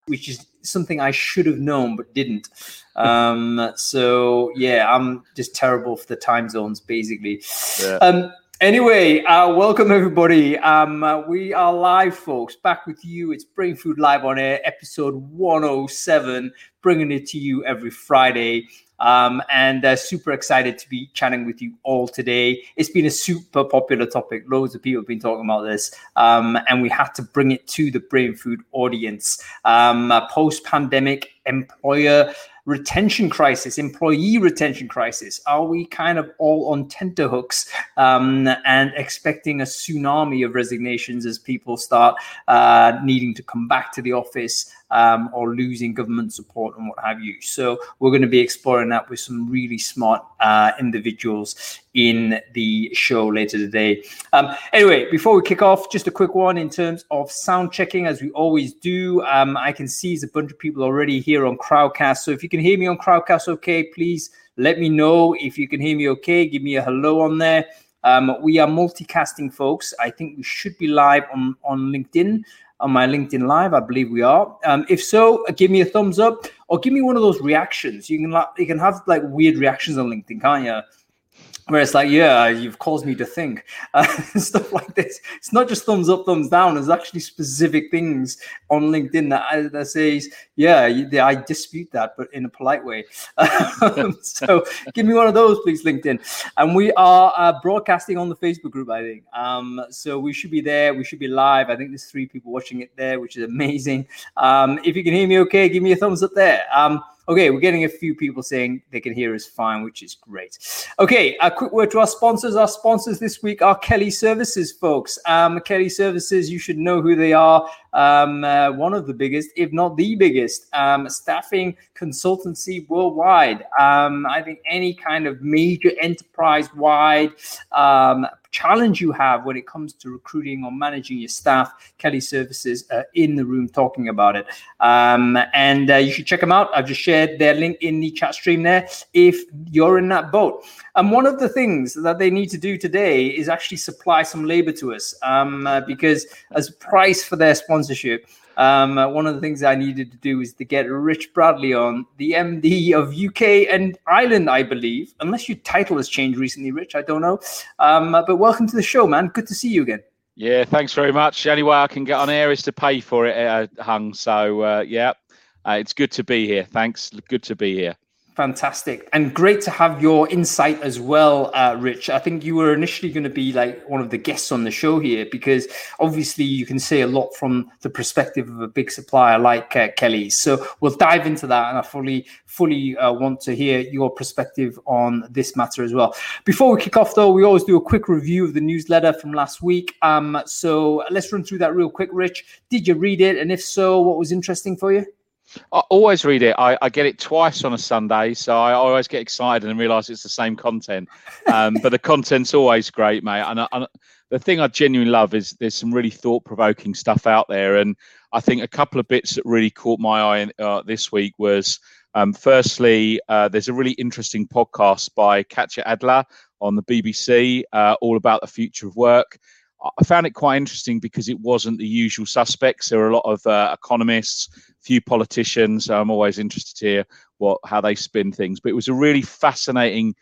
which is something I should have known but didn't. So yeah, I'm just terrible for the time zones, basically. Yeah. Anyway, welcome everybody. We are live, folks, back with you. It's Brain Food Live on Air, episode 107, bringing it to you every Friday. And super excited to be chatting with you all today. It's been a super popular topic. Loads of people have been talking about this, and we had to bring it to the Brain Food audience. Post-pandemic employer retention crisis, employee retention crisis. Are we kind of all on tenterhooks and expecting a tsunami of resignations as people start needing to come back to the office or losing government support and what have you? So we're going to be exploring that with some really smart individuals in the show later today. Anyway, before we kick off, just a quick one in terms of sound checking, as we always do. I can see there's a bunch of people already here on Crowdcast. So if you can hear me on Crowdcast, okay, please let me know. If you can hear me okay, give me a hello on there. We are multicasting, folks. I think we should be live on LinkedIn. On my LinkedIn Live, I believe we are. If so, give me a thumbs up or give me one of those reactions. You can have like weird reactions on LinkedIn, can't you? Where it's like, yeah, you've caused me to think, stuff like this. It's not just thumbs up, thumbs down. There's actually specific things on LinkedIn that says, yeah, I dispute that, but in a polite way. So give me one of those, please, LinkedIn. And we are broadcasting on the Facebook group, I think. So we should be there. We should be live. I think there's 3 people watching it there, which is amazing. If you can hear me okay, give me a thumbs up there. Okay, we're getting a few people saying they can hear us fine, which is great. Okay, a quick word to our sponsors. Our sponsors this week are Kelly Services, folks. Kelly Services, you should know who they are. One of the biggest, if not the biggest, staffing consultancy worldwide. I think any kind of major enterprise-wide challenge you have when it comes to recruiting or managing your staff, Kelly Services are in the room talking about it. And you should check them out. I've just shared their link in the chat stream there if you're in that boat. And one of the things that they need to do today is actually supply some labor to us because as price for their sponsorship, one of the things I needed to do is to get Rich Bradley on, the MD of UK and Ireland, I believe, unless your title has changed recently, Rich, I don't know. But welcome to the show, man. Good to see you again. Yeah, thanks very much. The only way I can get on air is to pay for it, Hung. So, it's good to be here. Thanks. Good to be here. Fantastic. And great to have your insight as well, Rich. I think you were initially going to be like one of the guests on the show here because obviously you can say a lot from the perspective of a big supplier like Kelly's. So we'll dive into that, and I fully want to hear your perspective on this matter as well. Before we kick off, though, we always do a quick review of the newsletter from last week. So let's run through that real quick, Rich. Did you read it? And if so, what was interesting for you? I always read it. I get it twice on a Sunday, so I always get excited and realise it's the same content. But the content's always great, mate. And the thing I genuinely love is there's some really thought-provoking stuff out there. And I think a couple of bits that really caught my eye this week was, firstly, there's a really interesting podcast by Katja Adler on the BBC, all about the future of work. I found it quite interesting because it wasn't the usual suspects. There were a lot of economists, few politicians. I'm always interested to hear how they spin things. But it was a really fascinating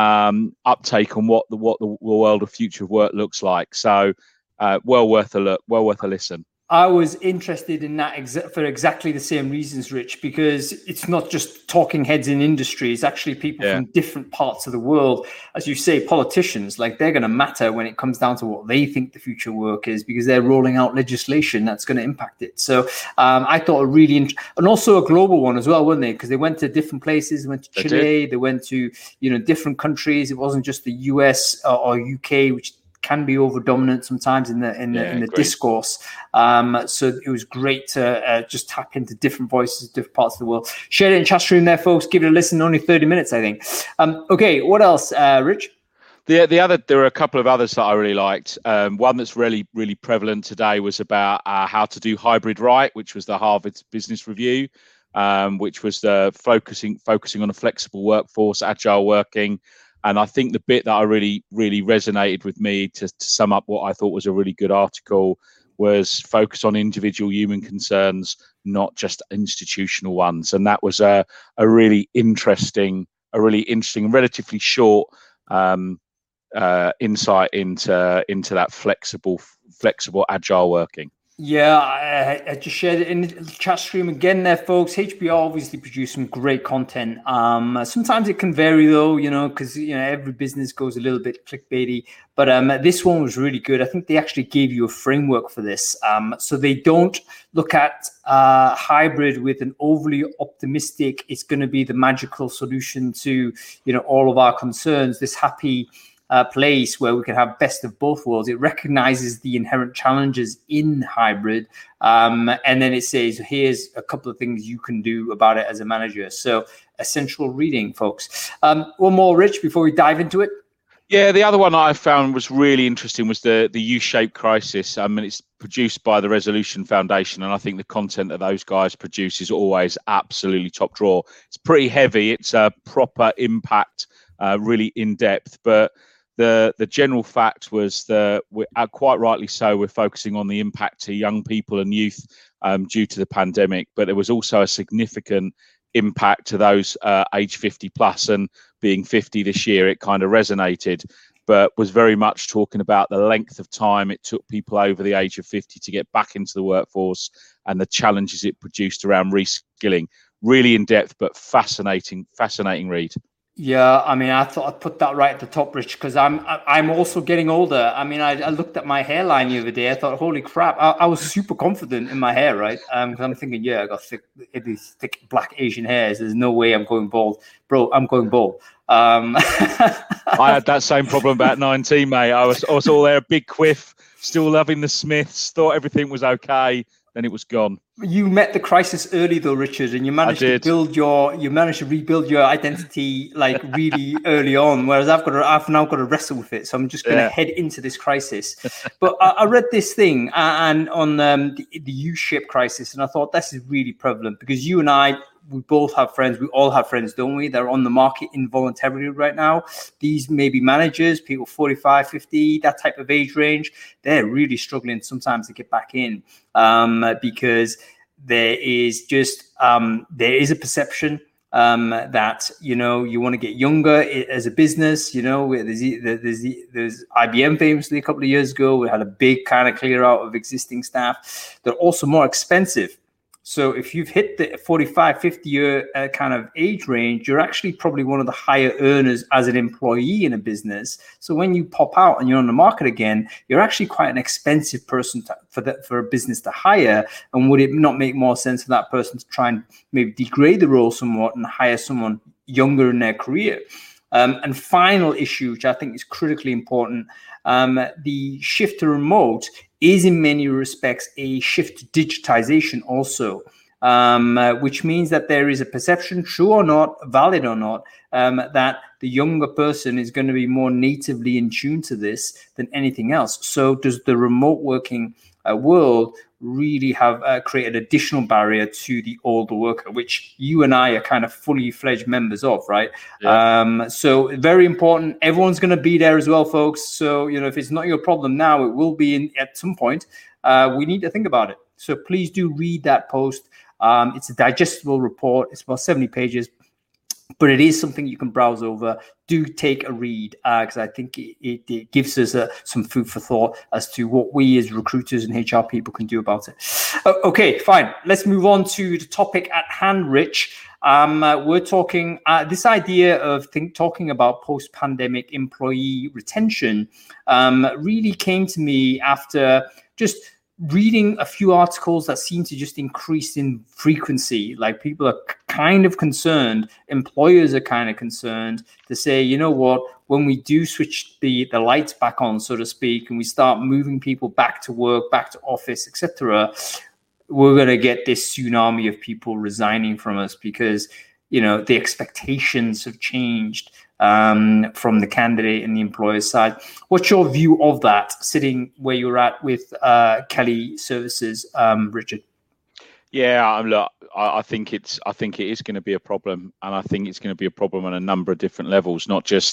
uptake on what the world of future of work looks like. So well worth a look, well worth a listen. I was interested in that for exactly the same reasons, Rich, because it's not just talking heads in industry. It's actually people from different parts of the world. As you say, politicians, like they're going to matter when it comes down to what they think the future of work is because they're rolling out legislation that's going to impact it. So I thought and also a global one as well, weren't they? Because they went to different places. They went to Chile. They went to, different countries. It wasn't just the US or UK, which can be over dominant sometimes in the discourse. So it was great to just tap into different voices, different parts of the world. Share it in chat stream there, folks. Give it a listen. Only 30 minutes, I think. Okay, what else, Rich? There were a couple of others that I really liked. One that's really, really prevalent today was about how to do hybrid right, which was the Harvard Business Review, which was focusing on a flexible workforce, agile working. And I think the bit that I really, really resonated with me to sum up what I thought was a really good article was focus on individual human concerns, not just institutional ones. And that was a really interesting, relatively short insight into that flexible, agile working. Yeah, I just shared it in the chat stream again there, folks. HBR obviously produce some great content. Sometimes it can vary though, because every business goes a little bit clickbaity. But this one was really good. I think they actually gave you a framework for this. So they don't look at hybrid with an overly optimistic, it's going to be the magical solution to all of our concerns. This happy place where we can have best of both worlds. It recognizes the inherent challenges in hybrid, and then it says, here's a couple of things you can do about it as a manager. So essential reading, folks. One more, Rich, before we dive into it. Yeah, the other one I found was really interesting was the U-shaped crisis. I mean, it's produced by the Resolution Foundation, and I think the content that those guys produce is always absolutely top drawer. It's pretty heavy. It's a proper impact, really in depth, but the general fact was that quite rightly so, we're focusing on the impact to young people and youth due to the pandemic, but there was also a significant impact to those age 50 plus, and being 50 this year, it kind of resonated, but was very much talking about the length of time it took people over the age of 50 to get back into the workforce and the challenges it produced around reskilling. Really in depth, but fascinating read. Yeah, I mean, I thought I'd put that right at the top, Rich, because I'm also getting older. I mean, I looked at my hairline the other day. I thought, holy crap, I was super confident in my hair, right? Because I'm thinking, yeah, I got these thick black Asian hairs. There's no way I'm going bald, bro. I'm going bald. I had that same problem about 19, mate. I was all there, big quiff, still loving the Smiths, thought everything was okay. Then it was gone. You met the crisis early though, Richard, and you managed to rebuild your identity like really early on. Whereas I've now got to wrestle with it. So I'm just going to head into this crisis. But I read this thing and on the U-shaped crisis, and I thought this is really prevalent because you and I, we both have friends. We all have friends, don't we? They're on the market involuntarily right now. These may be managers, people 45, 50, that type of age range. They're really struggling sometimes to get back in because there is a perception that you want to get younger as a business. There's IBM famously a couple of years ago. We had a big kind of clear out of existing staff. They're also more expensive. So if you've hit the 45, 50 year kind of age range, you're actually probably one of the higher earners as an employee in a business. So when you pop out and you're on the market again, you're actually quite an expensive person for a business to hire. And would it not make more sense for that person to try and maybe degrade the role somewhat and hire someone younger in their career? And final issue, which I think is critically important, the shift to remote is in many respects a shift to digitization also, which means that there is a perception, true or not, valid or not, that the younger person is going to be more natively in tune to this than anything else. So does the remote working world really have created additional barrier to the older worker, which you and I are kind of fully fledged members of, right? Yeah. So very important. Everyone's going to be there as well, folks. So, if it's not your problem now, it will be at some point. We need to think about it. So please do read that post. It's a digestible report. It's about 70 pages. But it is something you can browse over. Do take a read because I think it gives us some food for thought as to what we as recruiters and HR people can do about it. Okay, fine. Let's move on to the topic at hand, Rich. We're talking this idea of talking about post-pandemic employee retention really came to me after just reading a few articles that seem to just increase in frequency. Like people are kind of concerned, employers are kind of concerned to say, you know what, when we do switch the lights back on, so to speak, and we start moving people back to work, back to office, etc., we're going to get this tsunami of people resigning from us because, the expectations have changed from the candidate and the employer's side. What's your view of that, sitting where you're at with Kelly Services, Richard? Yeah, look, I think it is going to be a problem, and I think it's going to be a problem on a number of different levels, not just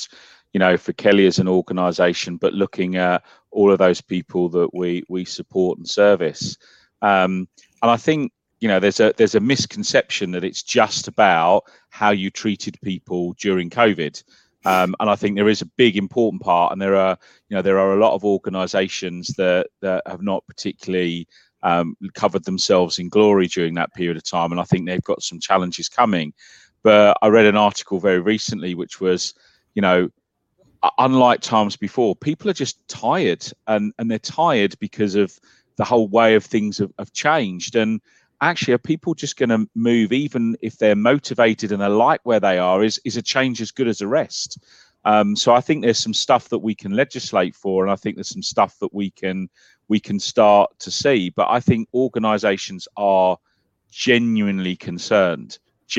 for Kelly as an organisation, but looking at all of those people that we support and service. And I think there's a misconception that it's just about how you treated people during COVID. And I think there is a big important part, and there are a lot of organisations that have not particularly covered themselves in glory during that period of time, and I think they've got some challenges coming. But I read an article very recently which was, unlike times before, people are just tired, and they're tired because of the whole way of things have changed. And actually, are people just going to move, even if they're motivated and they like where they are? Is a change as good as the rest? So I think there's some stuff that we can legislate for, and I think there's some stuff that we can start to see. But I think organisations are genuinely concerned.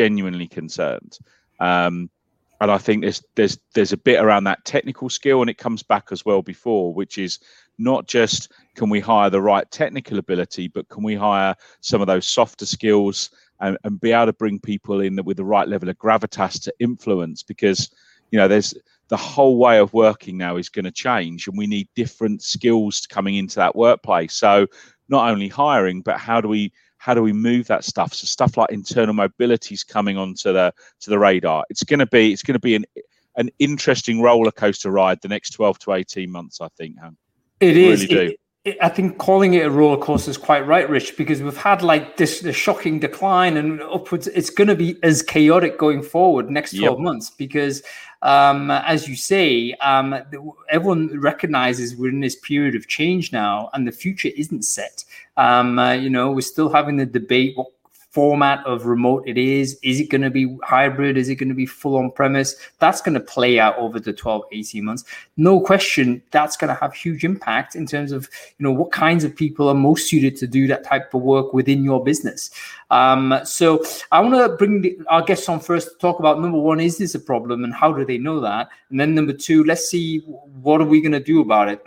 And I think there's a bit around that technical skill, and it comes back as well before, which is not just can we hire the right technical ability, but can we hire some of those softer skills and be able to bring people in with the right level of gravitas to influence, because there's the whole way of working now is going to change, and we need different skills coming into that workplace. So not only hiring, but how do we move that stuff? So stuff like internal mobility is coming onto the radar. It's going to be an interesting roller coaster ride the next 12 to 18 months, I think. It is. Really I think calling it a roller coaster is quite right, Rich, because we've had the shocking decline and upwards. It's going to be as chaotic going forward next 12 months because, as you say, everyone recognizes we're in this period of change now, and the future isn't set. We're still having the debate what format of remote it is. Is it going to be hybrid? Is it going to be full on premise? That's going to play out over the 12, 18 months. No question, that's going to have huge impact in terms of, what kinds of people are most suited to do that type of work within your business. So I want to bring our guests on first to talk about, number one, is this a problem and how do they know that? And then number two, let's see, what are we going to do about it?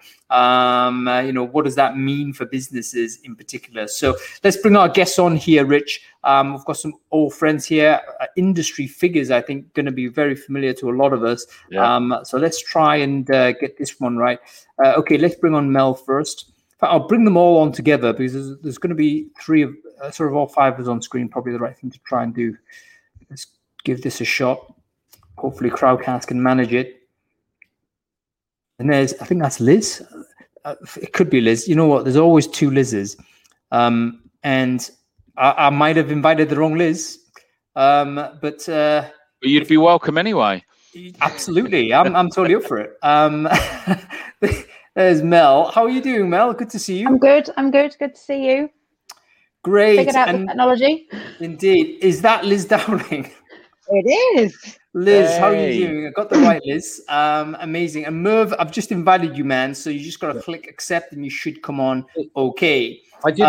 What does that mean for businesses in particular? So let's bring our guests on here, Rich. We've got some old friends here, industry figures, I think, going to be very familiar to a lot of us. Yeah. So let's try and get this one right. Okay, let's bring on Mel first. I'll bring them all on together because there's going to be three of sort of all five of us on screen, probably the right thing to try and do. Let's give this a shot. Hopefully Crowdcast can manage it. And I think that's Liz. It could be Liz. You know what? There's always two Liz's. And I might have invited the wrong Liz. But you'd be welcome anyway. Absolutely. I'm totally up for it. There's Mel. How are you doing, Mel? Good to see you. I'm good. Good to see you. Great. Figured out the technology. Indeed. Is that Liz Dowling? It is. Liz, How are you doing? I got the right Liz. Amazing. And Merv, I've just invited you, man. So you just got to click accept and you should come on. Okay. I did.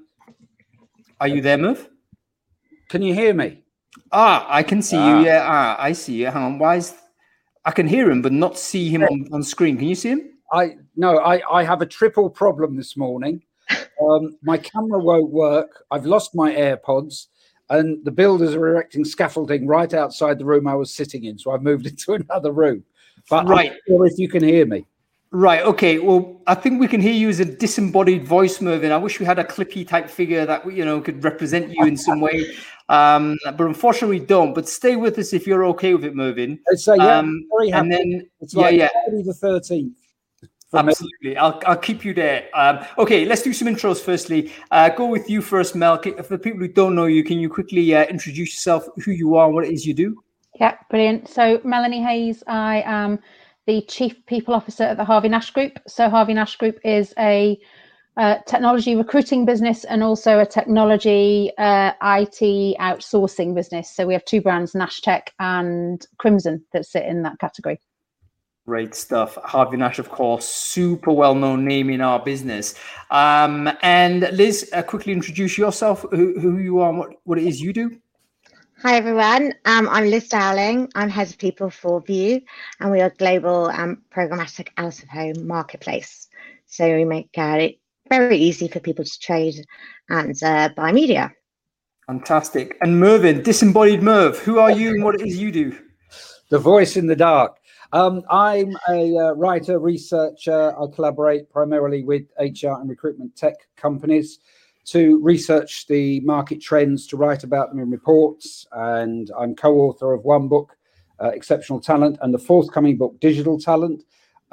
Are you there, Merv? Can you hear me? I can see you. Yeah. I see you. Hang on. I can hear him, but not see him on screen. Can you see him? I have a triple problem this morning. My camera won't work. I've lost my AirPods, and the builders are erecting scaffolding right outside the room I was sitting in. So I've moved into another room. But right. I'm not sure if you can hear me. Right. Okay. Well, I think we can hear you as a disembodied voice, Mervyn. I wish we had a Clippy type figure that could represent you in some way, but unfortunately we don't. But stay with us if you're okay with it, Mervyn. So very happy. And then it's Friday the 13th. Absolutely. I'll keep you there. Okay, let's do some intros firstly. Go with you first, Mel. For the people who don't know you, can you quickly introduce yourself, who you are, what it is you do? Yeah, brilliant. So Melanie Hayes, I am the Chief People Officer at the Harvey Nash Group. So Harvey Nash Group is a technology recruiting business and also a technology IT outsourcing business. So we have two brands, Nash Tech and Crimson, that sit in that category. Great stuff. Harvey Nash, of course, super well-known name in our business. And Liz, quickly introduce yourself, who you are, and what it is you do. Hi, everyone. I'm Liz Dowling. I'm Head of People for Vue, and we are a global programmatic out-of-home marketplace. So we make it very easy for people to trade and buy media. Fantastic. And Mervyn, disembodied Merv, who are you and what it is you do? The voice in the dark. I'm a writer, researcher. I collaborate primarily with HR and recruitment tech companies to research the market trends, to write about them in reports. And I'm co-author of one book, Exceptional Talent, and the forthcoming book, Digital Talent.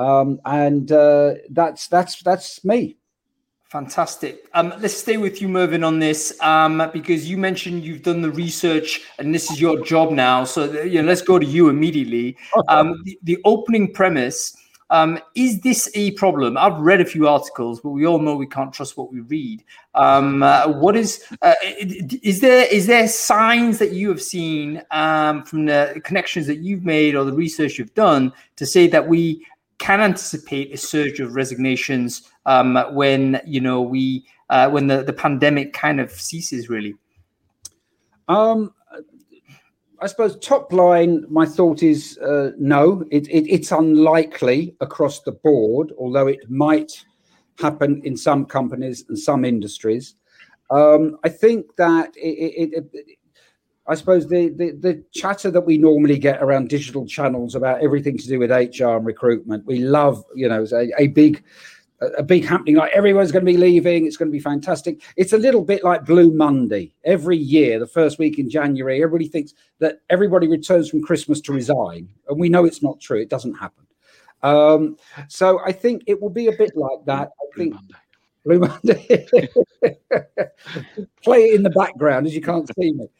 That's me. Fantastic. Let's stay with you, Mervyn, on this, because you mentioned you've done the research and this is your job now. So let's go to you immediately. The opening premise, is this a problem? I've read a few articles, but we all know we can't trust what we read. Is there signs that you have seen from the connections that you've made or the research you've done to say that we can anticipate a surge of resignations when the pandemic kind of ceases, really? I suppose top line, my thought is no. It's unlikely across the board, although it might happen in some companies and some industries. I think that I suppose the chatter that we normally get around digital channels about everything to do with HR and recruitment, we love, a big happening, like everyone's going to be leaving, it's going to be fantastic. It's a little bit like Blue Monday. Every year, the first week in January, everybody thinks that everybody returns from Christmas to resign. And we know it's not true. It doesn't happen. So I think it will be a bit like that. Blue Monday. Play it in the background as you can't see me.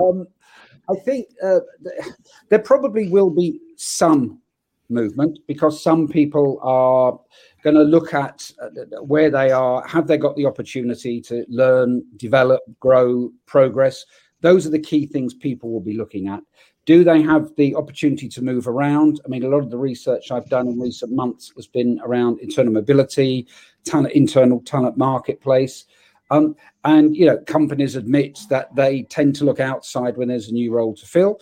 I think there probably will be some movement because some people are going to look at where they are. Have they got the opportunity to learn, develop, grow, progress? Those are the key things people will be looking at. Do they have the opportunity to move around? I mean, a lot of the research I've done in recent months has been around internal mobility, internal talent marketplace. And, companies admit that they tend to look outside when there's a new role to fill.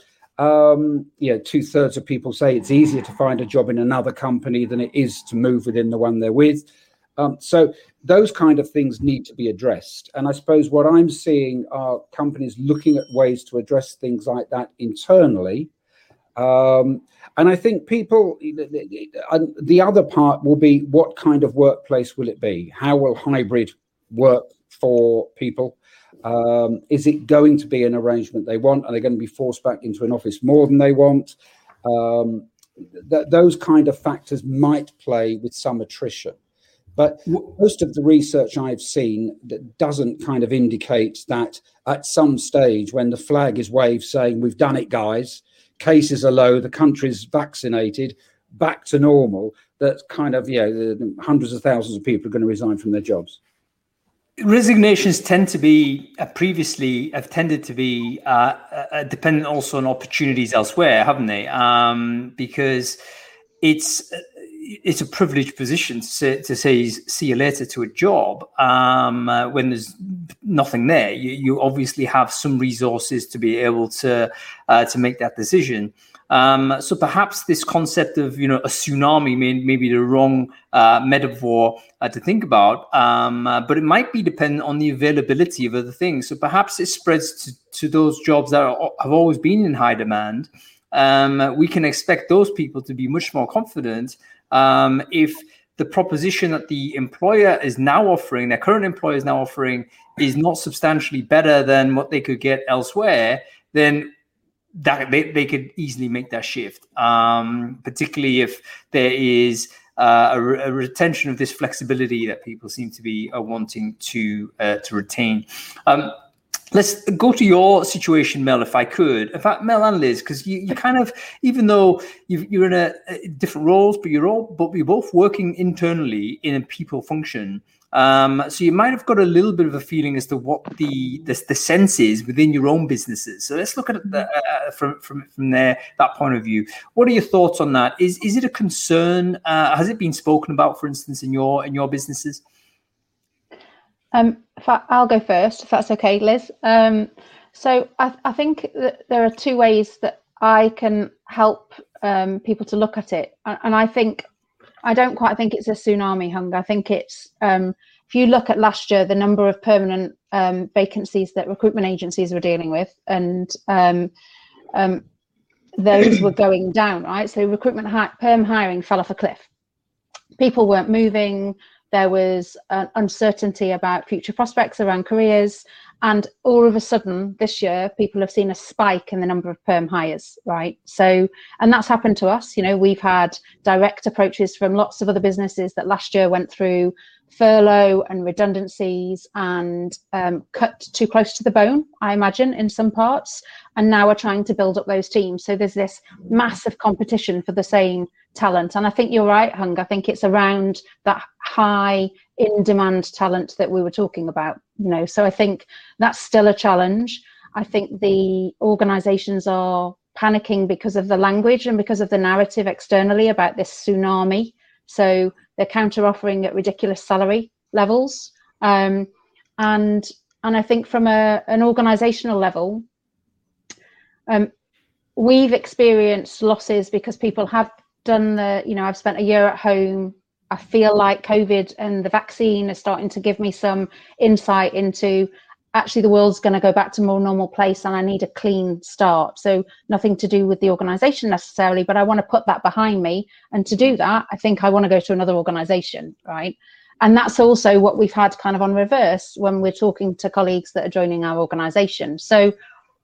2/3 of people say it's easier to find a job in another company than it is to move within the one they're with. So those kind of things need to be addressed. And I suppose what I'm seeing are companies looking at ways to address things like that internally. And I think people, the other part will be what kind of workplace will it be? How will hybrid work for people? Is it going to be an arrangement they want? Are they going to be forced back into an office more than they want? Those kind of factors might play with some attrition. But most of the research I've seen that doesn't kind of indicate that at some stage when the flag is waved saying, we've done it, guys, cases are low, the country's vaccinated, back to normal, that kind of, the hundreds of thousands of people are going to resign from their jobs. Resignations tend to be have tended to be dependent also on opportunities elsewhere, haven't they? Because it's a privileged position to say see you later to a job when there's nothing there. You obviously have some resources to be able to make that decision. So perhaps this concept of a tsunami may be the wrong metaphor to think about, but it might be dependent on the availability of other things. So perhaps it spreads to those jobs that have always been in high demand. We can expect those people to be much more confident if the proposition that the employer is now offering, their current employer is now offering, is not substantially better than what they could get elsewhere, then that they could easily make that shift, particularly if there is a retention of this flexibility that people seem to be wanting to retain. Let's go to your situation, Mel, if I could. In fact, Mel and Liz, because you kind of, even though you're in a different roles, but you're both working internally in a people function. So you might have got a little bit of a feeling as to what the sense is within your own businesses. So let's look at it from that point of view. What are your thoughts on that? Is it a concern? Has it been spoken about, for instance, in your businesses? I'll go first, if that's okay, Liz. So I think that there are two ways that I can help people to look at it, and I don't quite think it's a tsunami, Hung. I think it's if you look at last year, the number of permanent vacancies that recruitment agencies were dealing with, and those were going down, right? So recruitment perm hiring fell off a cliff. People weren't moving. There was an uncertainty about future prospects around careers. And all of a sudden this year, people have seen a spike in the number of perm hires, right? So, and that's happened to us. You know, we've had direct approaches from lots of other businesses that last year went through furlough and redundancies and cut too close to the bone, I imagine, in some parts. And now we're trying to build up those teams. So there's this massive competition for the same talent. And I think you're right, Hung. I think it's around that high in-demand talent that we were talking about. You know, so I think that's still a challenge. I think the organisations are panicking because of the language and because of the narrative externally about this tsunami. So they're counter-offering at ridiculous salary levels. And I think from an organisational level, we've experienced losses because people have done I've spent a year at home. I feel like COVID and the vaccine are starting to give me some insight into actually the world's going to go back to a more normal place and I need a clean start. So nothing to do with the organisation necessarily, but I want to put that behind me. And to do that, I think I want to go to another organisation, right? And that's also what we've had kind of on reverse when we're talking to colleagues that are joining our organisation. So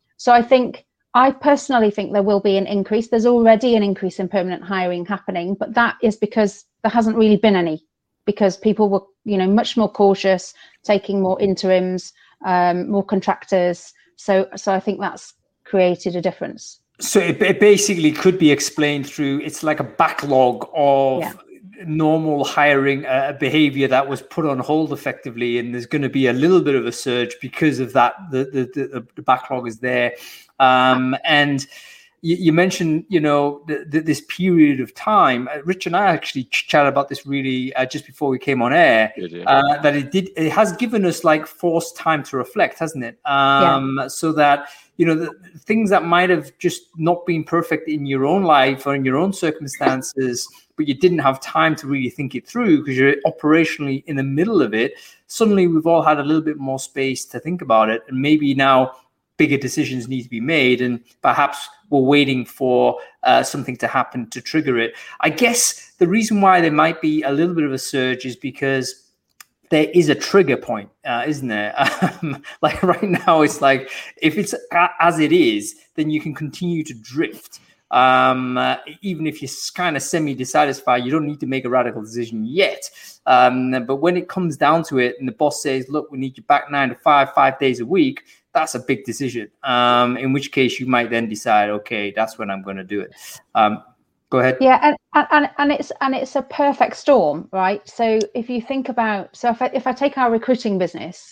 I personally think there will be an increase. There's already an increase in permanent hiring happening, but that is because there hasn't really been any, because people were, much more cautious, taking more interims, more contractors. So I think that's created a difference. So it basically could be explained through, it's like a backlog of normal hiring behavior that was put on hold effectively, and there's going to be a little bit of a surge because of that. The backlog is there, and you mentioned this period of time. Rich and I actually chatted about this really just before we came on air. That it has given us like forced time to reflect, hasn't it? So that the things that might have just not been perfect in your own life or in your own circumstances, but you didn't have time to really think it through because you're operationally in the middle of it. Suddenly we've all had a little bit more space to think about it, and maybe now bigger decisions need to be made, and perhaps we're waiting for something to happen to trigger it. I guess the reason why there might be a little bit of a surge is because there is a trigger point, isn't there? Like right now, it's like if it's as it is, then you can continue to drift. Even if you're kind of semi-dissatisfied, you don't need to make a radical decision yet. But when it comes down to it and the boss says, look, we need you back 9 to 5, 5 days a week, that's a big decision. In which case you might then decide, okay, that's when I'm going to do it. Go ahead. Yeah, and it's a perfect storm, right? So if you think about, if I take our recruiting business,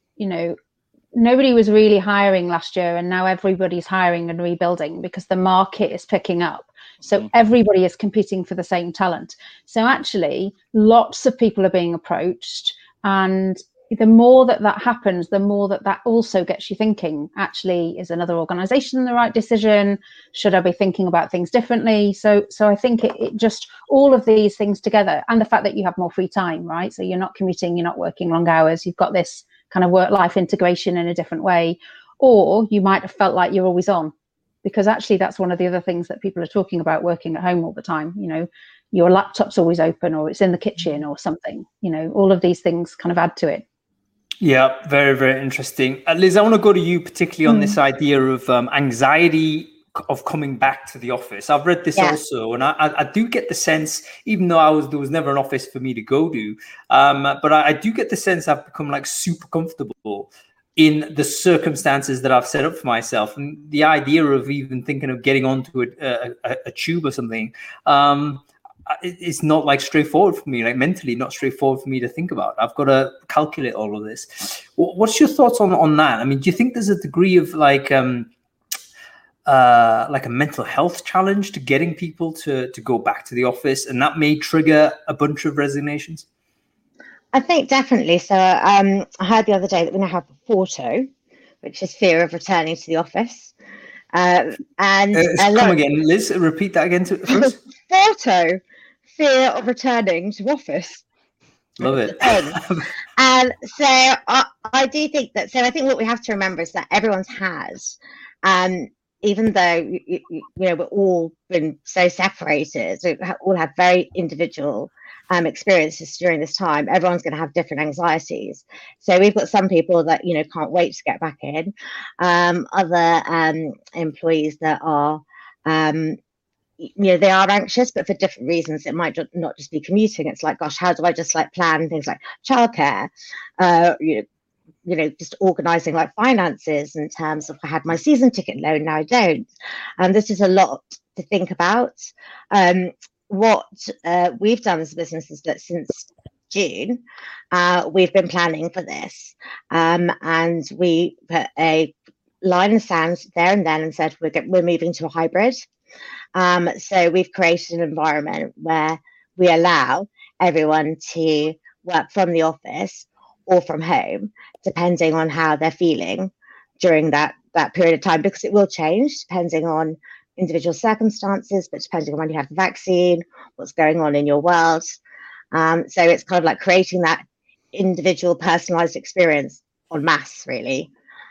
nobody was really hiring last year, and now everybody's hiring and rebuilding because the market is picking up. So everybody is competing for the same talent. So actually, lots of people are being approached, and the more that happens, the more that also gets you thinking, actually, is another organization the right decision? Should I be thinking about things differently? So I think it just, all of these things together, and the fact that you have more free time, right? So you're not commuting, you're not working long hours, you've got this kind of work-life integration in a different way. Or you might have felt like you're always on, because actually that's one of the other things that people are talking about, working at home all the time. Your laptop's always open, or it's in the kitchen or something. All of these things kind of add to it. Yeah, very, very interesting. Liz, I want to go to you particularly on this idea of anxiety of coming back to the office. I've read this also, and I do get the sense, even though there was never an office for me to go to, but I do get the sense I've become like super comfortable in the circumstances that I've set up for myself. And the idea of even thinking of getting onto a tube or something, it's not like straightforward for me, like mentally not straightforward for me to think about. I've got to calculate all of this. What's your thoughts on that? I mean, do you think there's a degree of like a mental health challenge to getting people to go back to the office, and that may trigger a bunch of resignations? I think definitely. So I heard the other day that we now have FORTO, which is fear of returning to the office. Come again, Liz, repeat that again for us. FORTO, fear of returning to office. Love it. And so I do think that, so I think what we have to remember is that everyone's has, even though we're all been so separated, we all have very individual experiences during this time. Everyone's going to have different anxieties. So we've got some people that can't wait to get back in. Other employees that are they are anxious, but for different reasons. It might not just be commuting. It's like, gosh, how do I just plan things like childcare? Just organizing finances in terms of, I had my season ticket loan, now I don't. And this is a lot to think about. What we've done as a business is that since June, we've been planning for this. And we put a line in the sand there and then and said, we're moving to a hybrid. So we've created an environment where we allow everyone to work from the office or from home, depending on how they're feeling during that period of time, because it will change depending on individual circumstances, but depending on when you have the vaccine, what's going on in your world. So it's kind of like creating that individual personalized experience en masse, really.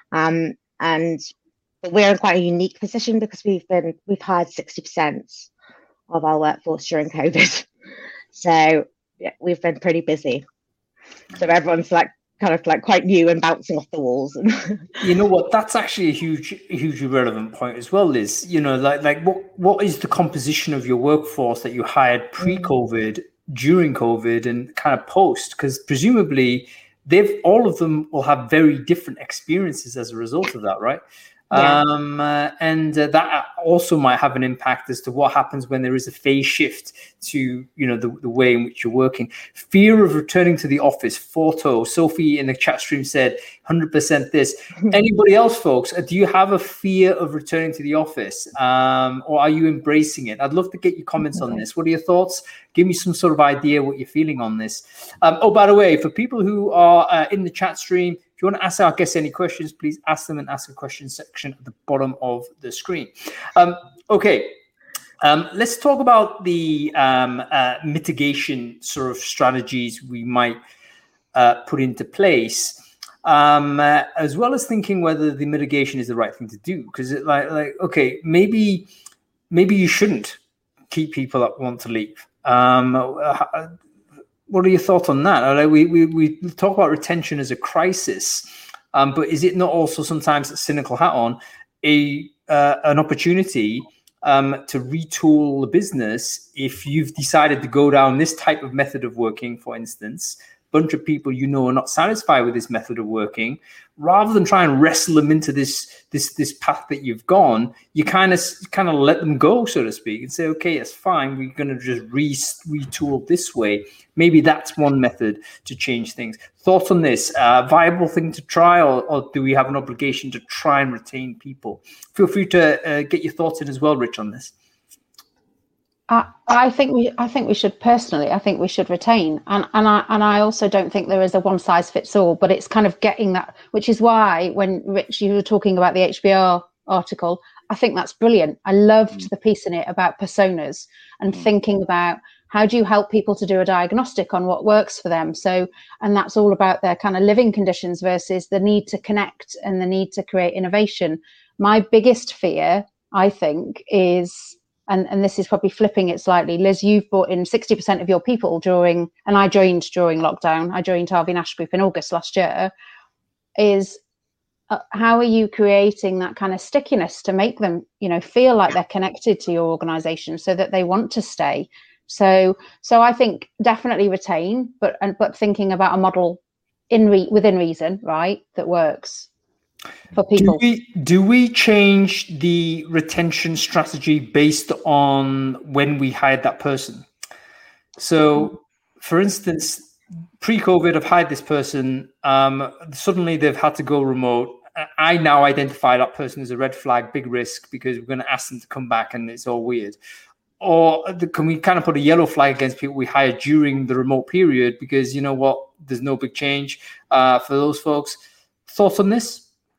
But we're in quite a unique position because we've hired 60% of our workforce during COVID. So yeah, we've been pretty busy. So everyone's quite new and bouncing off the walls. You know what? That's actually a hugely relevant point as well, Liz. What is the composition of your workforce that you hired pre-COVID, during COVID, and kind of post? Because presumably all of them will have very different experiences as a result of that, right? Yeah. And that also might have an impact as to what happens when there is a phase shift to, the way in which you're working. Fear of returning to the office. Photo. Sophie in the chat stream said 100% this. Anybody else, folks? Do you have a fear of returning to the office, or are you embracing it? I'd love to get your comments on this. What are your thoughts? Give me some sort of idea what you're feeling on this. By the way, for people who are in the chat stream, if you want to ask our guests any questions, please ask them and ask a question section at the bottom of the screen. Okay, let's talk about the mitigation sort of strategies we might put into place, as well as thinking whether the mitigation is the right thing to do. Because okay, maybe you shouldn't keep people that want to leave. What are your thoughts on that? We talk about retention as a crisis, but is it not also sometimes a cynical hat on an opportunity to retool the business if you've decided to go down this type of method of working, for instance? Bunch of people are not satisfied with this method of working, rather than try and wrestle them into this path that you've gone, you kind of let them go, so to speak, and say, okay, it's fine, we're going to just retool this way. Maybe that's one method to change things. Thoughts on this? Viable thing to try, or do we have an obligation to try and retain people? Feel free to get your thoughts in as well, Rich, on this. I think we should personally. I think we should retain, and I also don't think there is a one size fits all. But it's kind of getting that, which is why when Rich, you were talking about the HBR article, I think that's brilliant. I loved the piece in it about personas and thinking about how do you help people to do a diagnostic on what works for them. So, and that's all about their kind of living conditions versus the need to connect and the need to create innovation. My biggest fear, I think, is. And this is probably flipping it slightly. Liz, you've brought in 60% of your people and I joined during lockdown. I joined Harvey Nash Group in August last year. How are you creating that kind of stickiness to make them, feel like they're connected to your organization so that they want to stay? So I think definitely retain, but thinking about a model within reason, right, that works. For people. Do we change the retention strategy based on when we hired that person? So, for instance, pre-COVID, I've hired this person. Suddenly, they've had to go remote. I now identify that person as a red flag, big risk, because we're going to ask them to come back, and it's all weird. Or can we kind of put a yellow flag against people we hired during the remote period? Because you know what, there's no big change for those folks. Thoughts on this?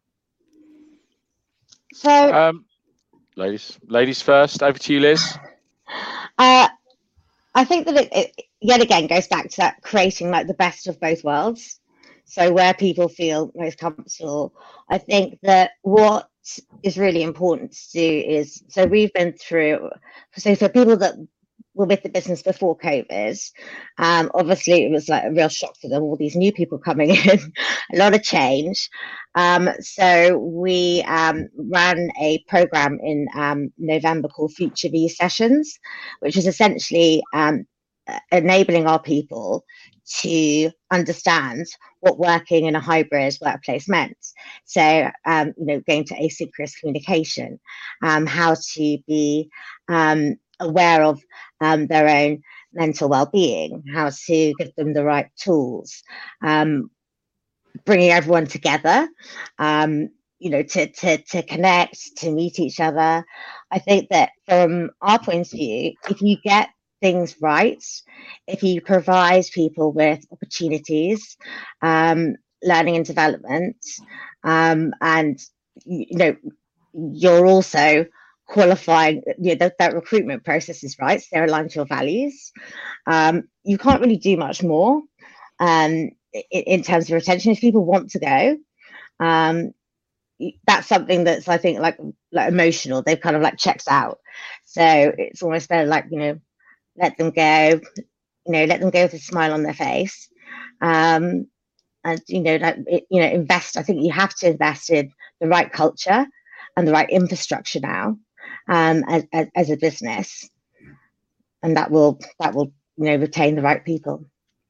So, ladies first. Over to you, Liz. I think that it yet again goes back to that creating the best of both worlds. So where people feel most comfortable. I think that what is really important to do is, so we've been through, so for people that were with the business before COVID, obviously it was like a real shock for them, all these new people coming in, a lot of change. So we ran a program in November called Future V Sessions, which is essentially enabling our people to understand what working in a hybrid workplace meant. So, going to asynchronous communication, how to be aware of their own mental well-being, how to give them the right tools, bringing everyone together, to connect, to meet each other. I think that from our point of view, if you get things right, if you provide people with opportunities, learning and development, and you're also qualifying, that recruitment process is right, so they're aligned to your values. You can't really do much more in terms of retention. If people want to go, that's something that's, I think, like emotional. They've kind of like checks out. So it's almost better, like, let them go, let them go with a smile on their face. And, invest. I think you have to invest in the right culture and the right infrastructure now, as a business. And that will retain the right people.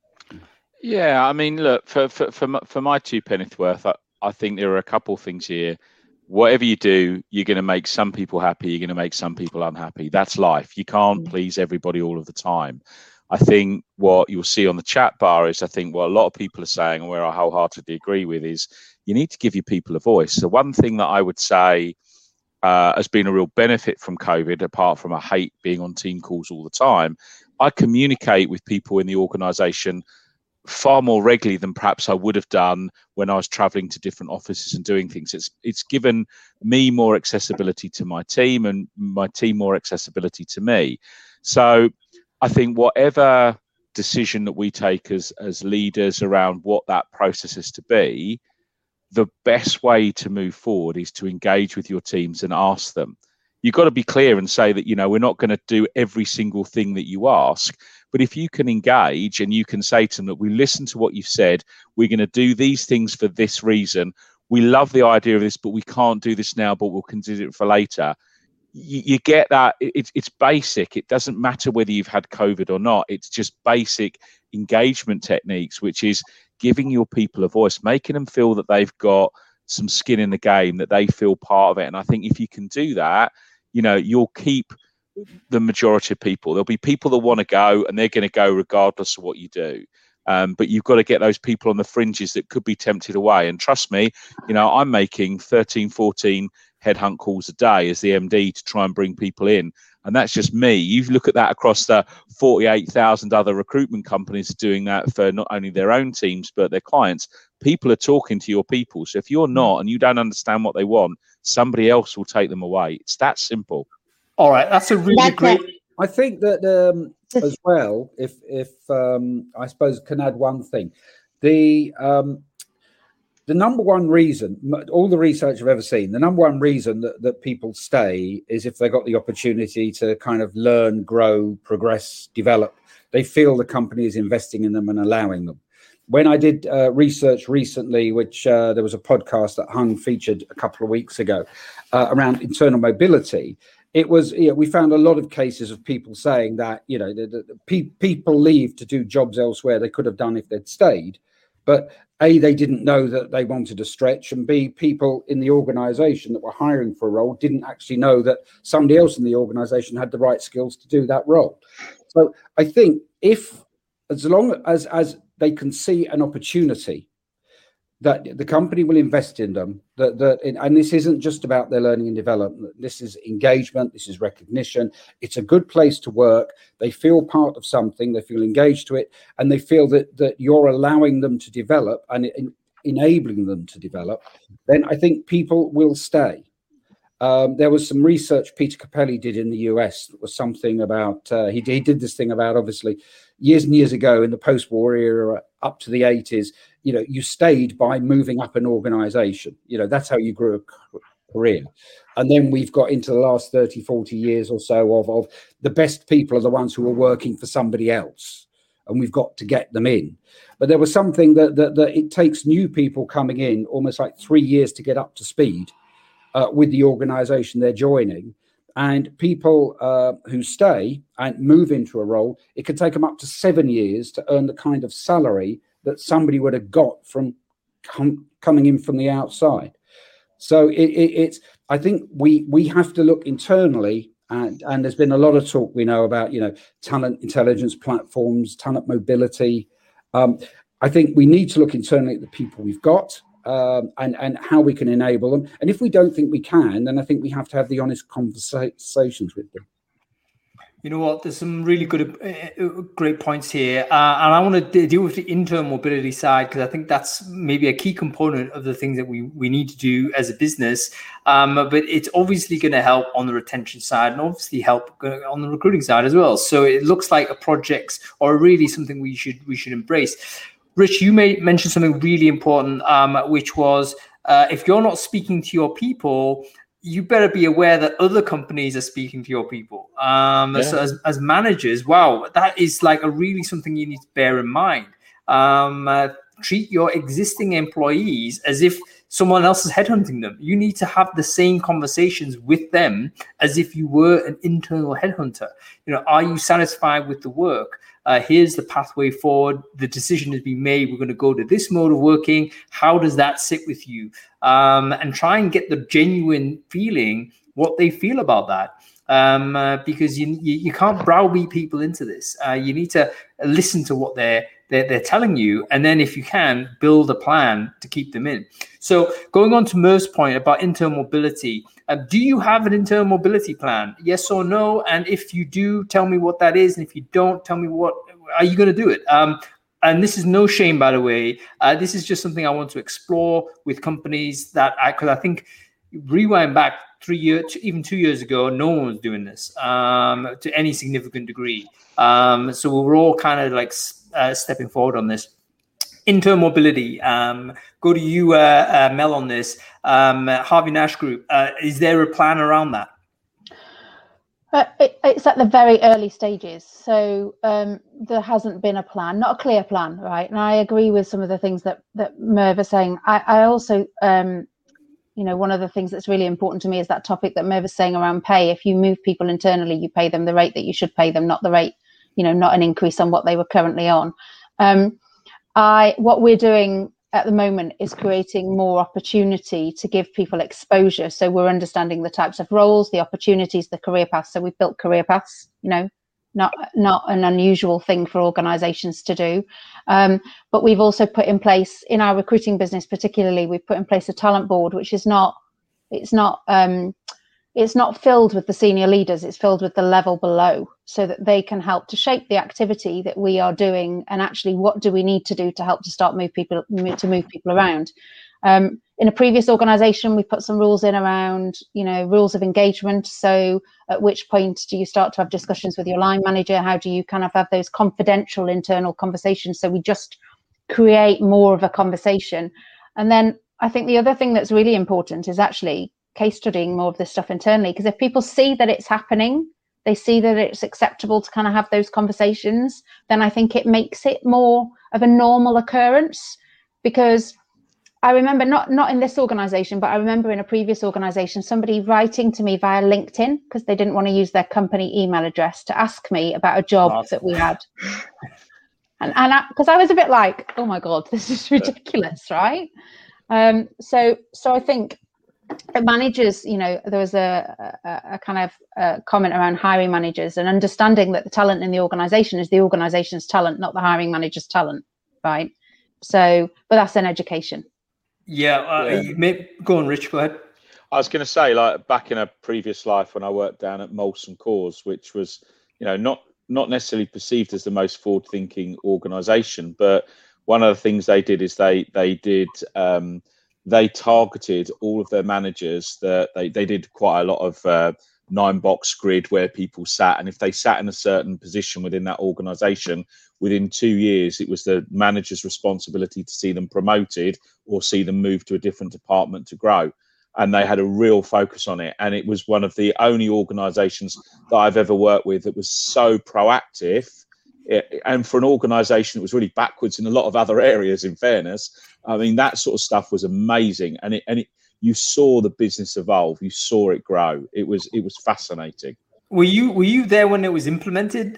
Yeah, I mean, look, for my 2 penneth worth, I think there are a couple of things here. Whatever you do, you're going to make some people happy, you're going to make some people unhappy. That's life. You can't please everybody all of the time. I think what you'll see on the chat bar is, I think what a lot of people are saying, and where I wholeheartedly agree with, is you need to give your people a voice. So one thing that I would say has been a real benefit from COVID, apart from I hate being on team calls all the time, I communicate with people in the organisation far more regularly than perhaps I would have done when I was traveling to different offices and doing things. It's given me more accessibility to my team, and my team more accessibility to me. So I think whatever decision that we take as leaders around what that process is to be, the best way to move forward is to engage with your teams and ask them. You've got to be clear and say that, we're not going to do every single thing that you ask. But if you can engage and you can say to them that we listen to what you've said, we're going to do these things for this reason. We love the idea of this, but we can't do this now, but we'll consider it for later. You get that. It's basic. It doesn't matter whether you've had COVID or not. It's just basic engagement techniques, which is giving your people a voice, making them feel that they've got some skin in the game, that they feel part of it. And I think if you can do that, you'll keep the majority of people. There'll be people that want to go, and they're going to go regardless of what you do. But you've got to get those people on the fringes that could be tempted away. And trust me, I'm making 13, 14 headhunt calls a day as the MD to try and bring people in. And that's just me. You look at that across the 48,000 other recruitment companies doing that for not only their own teams, but their clients. People are talking to your people. So if you're not, and you don't understand what they want, somebody else will take them away. It's that simple. All right. That's a really great... I think that as well, if I suppose can add one thing, the number one reason, all the research I've ever seen, the number one reason that people stay is if they got the opportunity to kind of learn, grow, progress, develop. They feel the company is investing in them and allowing them. When I did research recently, which there was a podcast that Hung featured a couple of weeks ago around internal mobility, it was, we found a lot of cases of people saying that, people leave to do jobs elsewhere they could have done if they'd stayed. But A, they didn't know that they wanted to stretch, and B, people in the organization that were hiring for a role didn't actually know that somebody else in the organization had the right skills to do that role. So I think as long as they can see an opportunity, that the company will invest in them, and this isn't just about their learning and development. This is engagement. This is recognition. It's a good place to work. They feel part of something. They feel engaged to it, and they feel that you're allowing them to develop and enabling them to develop. Then I think people will stay. There was some research Peter Capelli did in the US. That was something about he did this thing about, obviously, years and years ago in the post-war era up to the 80s. You stayed by moving up an organization. That's how you grew career. And then we've got into the last 30, 40 years or so of the best people are the ones who are working for somebody else, and we've got to get them in. But there was something that it takes new people coming in almost like 3 years to get up to speed with the organization they're joining. And people who stay and move into a role, it can take them up to 7 years to earn the kind of salary that somebody would have got from coming in from the outside. So it's I think we have to look internally, and there's been a lot of talk, we know, about, talent intelligence platforms, talent mobility. I think we need to look internally at the people we've got and how we can enable them. And if we don't think we can, then I think we have to have the honest conversations with them. You know what? There's some really good, great points here. And I want to deal with the internal mobility side, because I think that's maybe a key component of the things that we need to do as a business. But it's obviously going to help on the retention side and obviously help on the recruiting side as well. So it looks like a projects are really something we should embrace. Rich, you mentioned something really important, which was if you're not speaking to your people, you better be aware that other companies are speaking to your people. So as managers, wow, that is like a really something you need to bear in mind. Treat your existing employees as if someone else is headhunting them. You need to have the same conversations with them as if you were an internal headhunter. Are you satisfied with the work? Here's the pathway forward. The decision has been made. We're going to go to this mode of working. How does that sit with you? And try and get the genuine feeling, what they feel about that. Because you can't browbeat people into this. You need to listen to what they're telling you, and then if you can, build a plan to keep them in. So going on to Merv's point about internal mobility, do you have an internal mobility plan? Yes or no? And if you do, tell me what that is. And if you don't, tell me what are you going to do it? And this is no shame, by the way. This is just something I want to explore with companies because I think rewind back 3 years, even 2 years ago, no one was doing this to any significant degree. So we were all kind of like stepping forward on this. Internal mobility. Go to you, Mel, on this. Harvey Nash Group. Is there a plan around that? It's at the very early stages. So there hasn't been a plan, not a clear plan, right? And I agree with some of the things that Merv is saying. I also, one of the things that's really important to me is that topic that Merv is saying around pay. If you move people internally, you pay them the rate that you should pay them, not the rate, not an increase on what they were currently on. What we're doing at the moment is creating more opportunity to give people exposure. So we're understanding the types of roles, the opportunities, the career paths. So we've built career paths, not an unusual thing for organizations to do. But we've also put in place, in our recruiting business particularly, we've put in place a talent board, which is it's not filled with the senior leaders, it's filled with the level below, so that they can help to shape the activity that we are doing, and actually what do we need to do to help to start move people around. In a previous organization, we put some rules in around, rules of engagement. So at which point do you start to have discussions with your line manager? How do you kind of have those confidential internal conversations? So we just create more of a conversation. And then I think the other thing that's really important is actually case studying more of this stuff internally, because if people see that it's happening, they see that it's acceptable to kind of have those conversations, then I think it makes it more of a normal occurrence. Because I remember not in this organization, but I remember in a previous organization, somebody writing to me via LinkedIn because they didn't want to use their company email address to ask me about a job that we had. And because I was a bit like, oh my God, this is ridiculous, right? So I think managers, there was a kind of comment around hiring managers and understanding that the talent in the organization is the organization's talent, not the hiring manager's talent, right? So, but that's an education. Go on, Rich, go ahead. I was going to say, like, back in a previous life when I worked down at Molson Coors, which was, not necessarily perceived as the most forward-thinking organisation, but one of the things they did is they targeted all of their managers. That they did quite a lot of 9-box grid where people sat, and if they sat in a certain position within that organisation, within 2 years, it was the manager's responsibility to see them promoted or see them move to a different department to grow. and they had a real focus on it. And it was one of the only organisations that I've ever worked with that was so proactive. And for an organisation that was really backwards in a lot of other areas, in fairness, I mean, that sort of stuff was amazing. And you saw the business evolve, you saw it grow. It was fascinating. Were you there when it was implemented,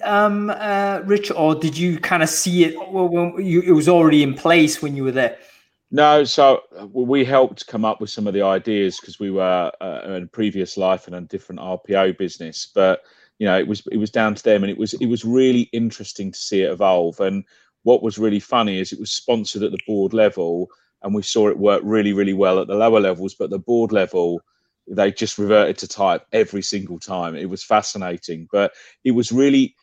Rich, or did you kind of see it when it was already in place when you were there? No, so we helped come up with some of the ideas because we were in a previous life in a different RPO business, but it was down to them, and it was really interesting to see it evolve. And what was really funny is it was sponsored at the board level, and we saw it work really, really well at the lower levels, but the board level, they just reverted to type every single time. It was fascinating, but it was really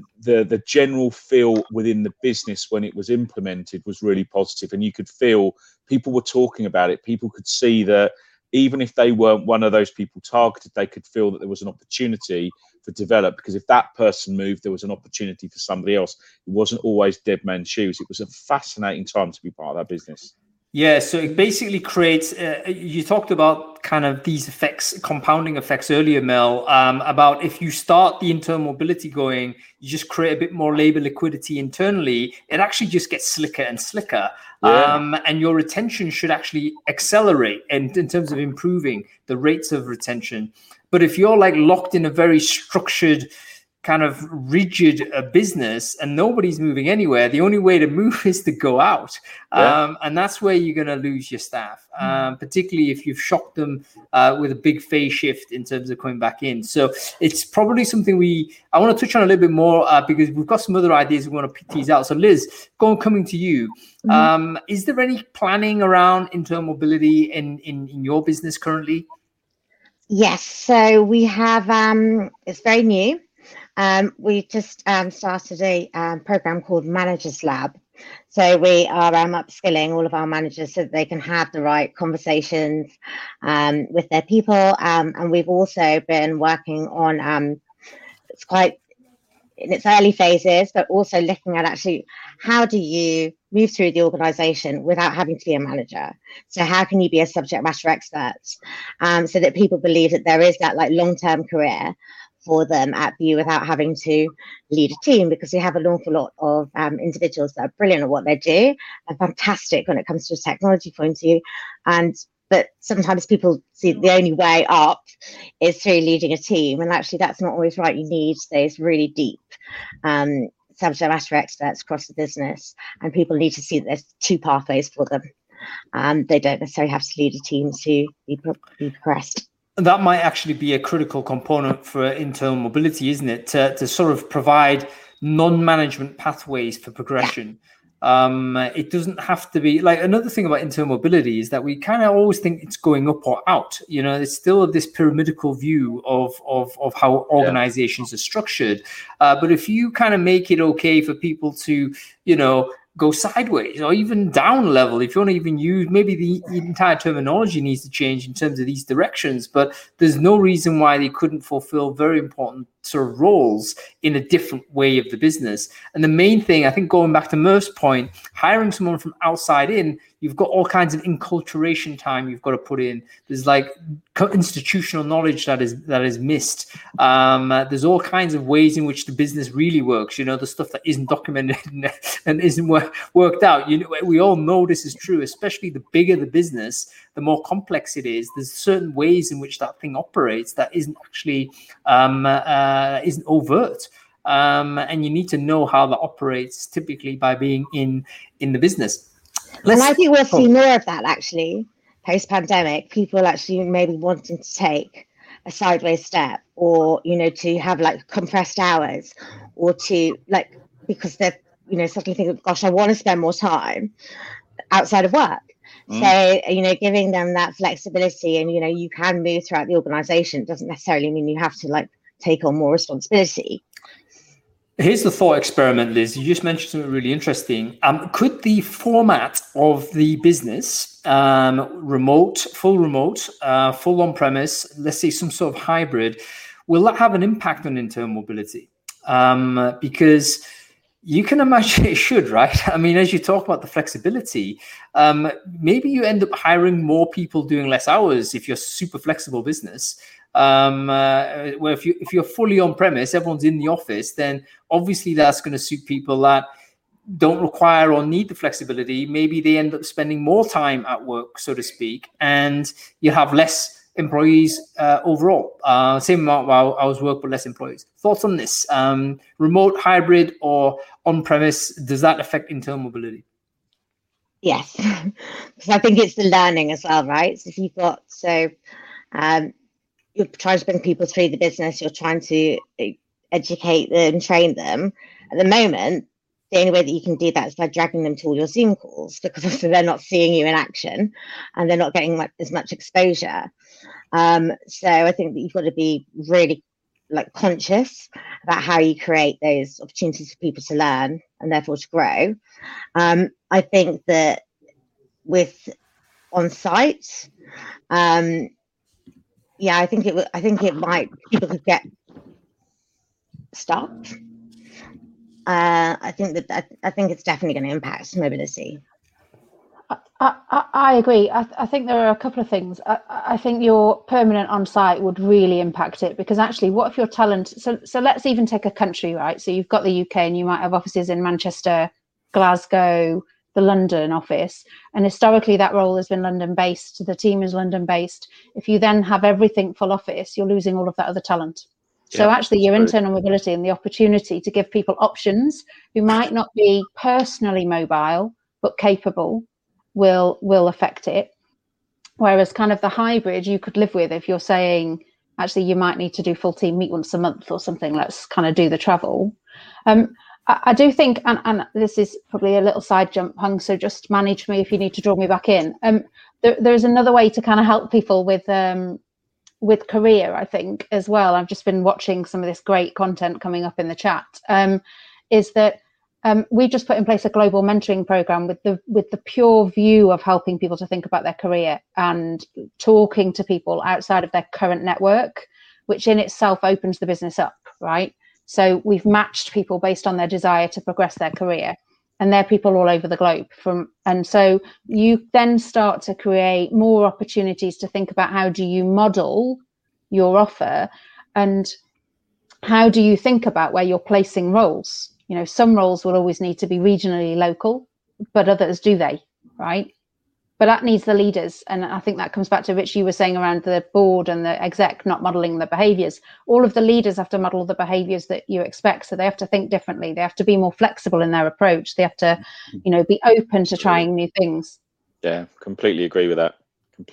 the general feel within the business when it was implemented was really positive, and you could feel people were talking about it. People could see that even if they weren't one of those people targeted, they could feel that there was an opportunity for develop, because if that person moved, there was an opportunity for somebody else. It wasn't always dead man's shoes. It was a fascinating time to be part of that business. Yeah, so it basically creates, you talked about kind of these effects, compounding effects earlier, Mel, about if you start the internal mobility going, you just create a bit more labor liquidity internally, it actually just gets slicker and slicker. Yeah. And your retention should actually accelerate in terms of improving the rates of retention. But if you're like locked in a very structured, kind of rigid business and nobody's moving anywhere, the only way to move is to go out. Yeah. And that's where you're going to lose your staff, particularly if you've shocked them with a big phase shift in terms of coming back in. So it's probably something I want to touch on a little bit more because we've got some other ideas we want to tease out. So Liz, coming to you. Is there any planning around internal mobility in your business currently? Yes. So we have, it's very new. We just started a program called Managers Lab. So we are upskilling all of our managers so that they can have the right conversations with their people. And we've also been working on, it's quite in its early phases, but also looking at actually how do you move through the organization without having to be a manager? So how can you be a subject matter expert so that people believe that there is that like long-term career for them at VUE without having to lead a team, because we have an awful lot of individuals that are brilliant at what they do and fantastic when it comes to a technology point of view. But sometimes people see the only way up is through leading a team, and actually that's not always right. You need those really deep subject matter experts across the business, and people need to see that there's two pathways for them. They don't necessarily have to lead a team to be progressed. That might actually be a critical component for internal mobility, isn't it? To sort of provide non-management pathways for progression. Yeah. It doesn't have to be like, another thing about internal mobility is that we kind of always think it's going up or out. It's still this pyramidical view of how organizations are structured. But if you kind of make it okay for people to, go sideways or even down level, if you want to even use, maybe the entire terminology needs to change in terms of these directions, but there's no reason why they couldn't fulfill very important sort of roles in a different way of the business. And the main thing, I think, going back to Murph's point, hiring someone from outside in, you've got all kinds of enculturation time you've got to put in. There's like institutional knowledge that is missed. There's all kinds of ways in which the business really works. The stuff that isn't documented and isn't worked out. We all know this is true, especially the bigger the business, the more complex it is. There's certain ways in which that thing operates that isn't actually isn't overt. And you need to know how that operates, typically by being in the business. And I think we'll see more of that actually post-pandemic. People actually maybe wanting to take a sideways step, or to have like compressed hours, or to like, because they're suddenly thinking, gosh, I want to spend more time outside of work. So giving them that flexibility, and you can move throughout the organization. It doesn't necessarily mean you have to like take on more responsibility. Here's the thought experiment, Liz. You just mentioned something really interesting. Could the format of the business, remote, full on-premise, let's say some sort of hybrid, will that have an impact on internal mobility? Because You can imagine it should, right? I mean, as you talk about the flexibility, maybe you end up hiring more people doing less hours if you're super flexible business. Where if you're fully on premise, everyone's in the office, then obviously that's going to suit people that don't require or need the flexibility. Maybe they end up spending more time at work, so to speak, and you have less employees overall. Same amount of hours work, but less employees. Thoughts on this? Remote, hybrid, or on-premise, does that affect internal mobility? Yes, because I think it's the learning as well, right? So if you've got, you're trying to bring people through the business, you're trying to educate them, train them. At the moment, the only way that you can do that is by dragging them to all your Zoom calls, because obviously they're not seeing you in action and they're not getting as much exposure. So I think that you've got to be really conscious about how you create those opportunities for people to learn and therefore to grow. I think that with on-site, I think it might, people could get stuck. I think it's definitely going to impact mobility. I agree. I think there are a couple of things. I think your permanent on-site would really impact it, because actually, what if your talent? So let's even take a country, right? So you've got the UK, and you might have offices in Manchester, Glasgow, the London office, and historically that role has been London-based. The team is London-based. If you then have everything full office, you're losing all of that other talent. So actually your internal mobility and the opportunity to give people options who might not be personally mobile but capable will affect it. Whereas kind of the hybrid you could live with if you're saying, actually, you might need to do full team meet once a month or something. Let's kind of do the travel. I do think, and this is probably a little side jump, Hung, so just manage me if you need to draw me back in. There's another way to kind of help people with career, I think, as well. I've just been watching some of this great content coming up in the chat, is that we've just put in place a global mentoring program with the pure view of helping people to think about their career and talking to people outside of their current network, which in itself opens the business up, right? So we've matched people based on their desire to progress their career, and they're people all over the globe. And so you then start to create more opportunities to think about how do you model your offer, and how do you think about where you're placing roles? You know, some roles will always need to be regionally local, but others do they, right? But that needs the leaders. And I think that comes back to Rich, you were saying around the board and the exec not modeling the behaviors. All of the leaders have to model the behaviors that you expect. So they have to think differently. They have to be more flexible in their approach. They have to, be open to trying new things. Yeah, completely agree with that.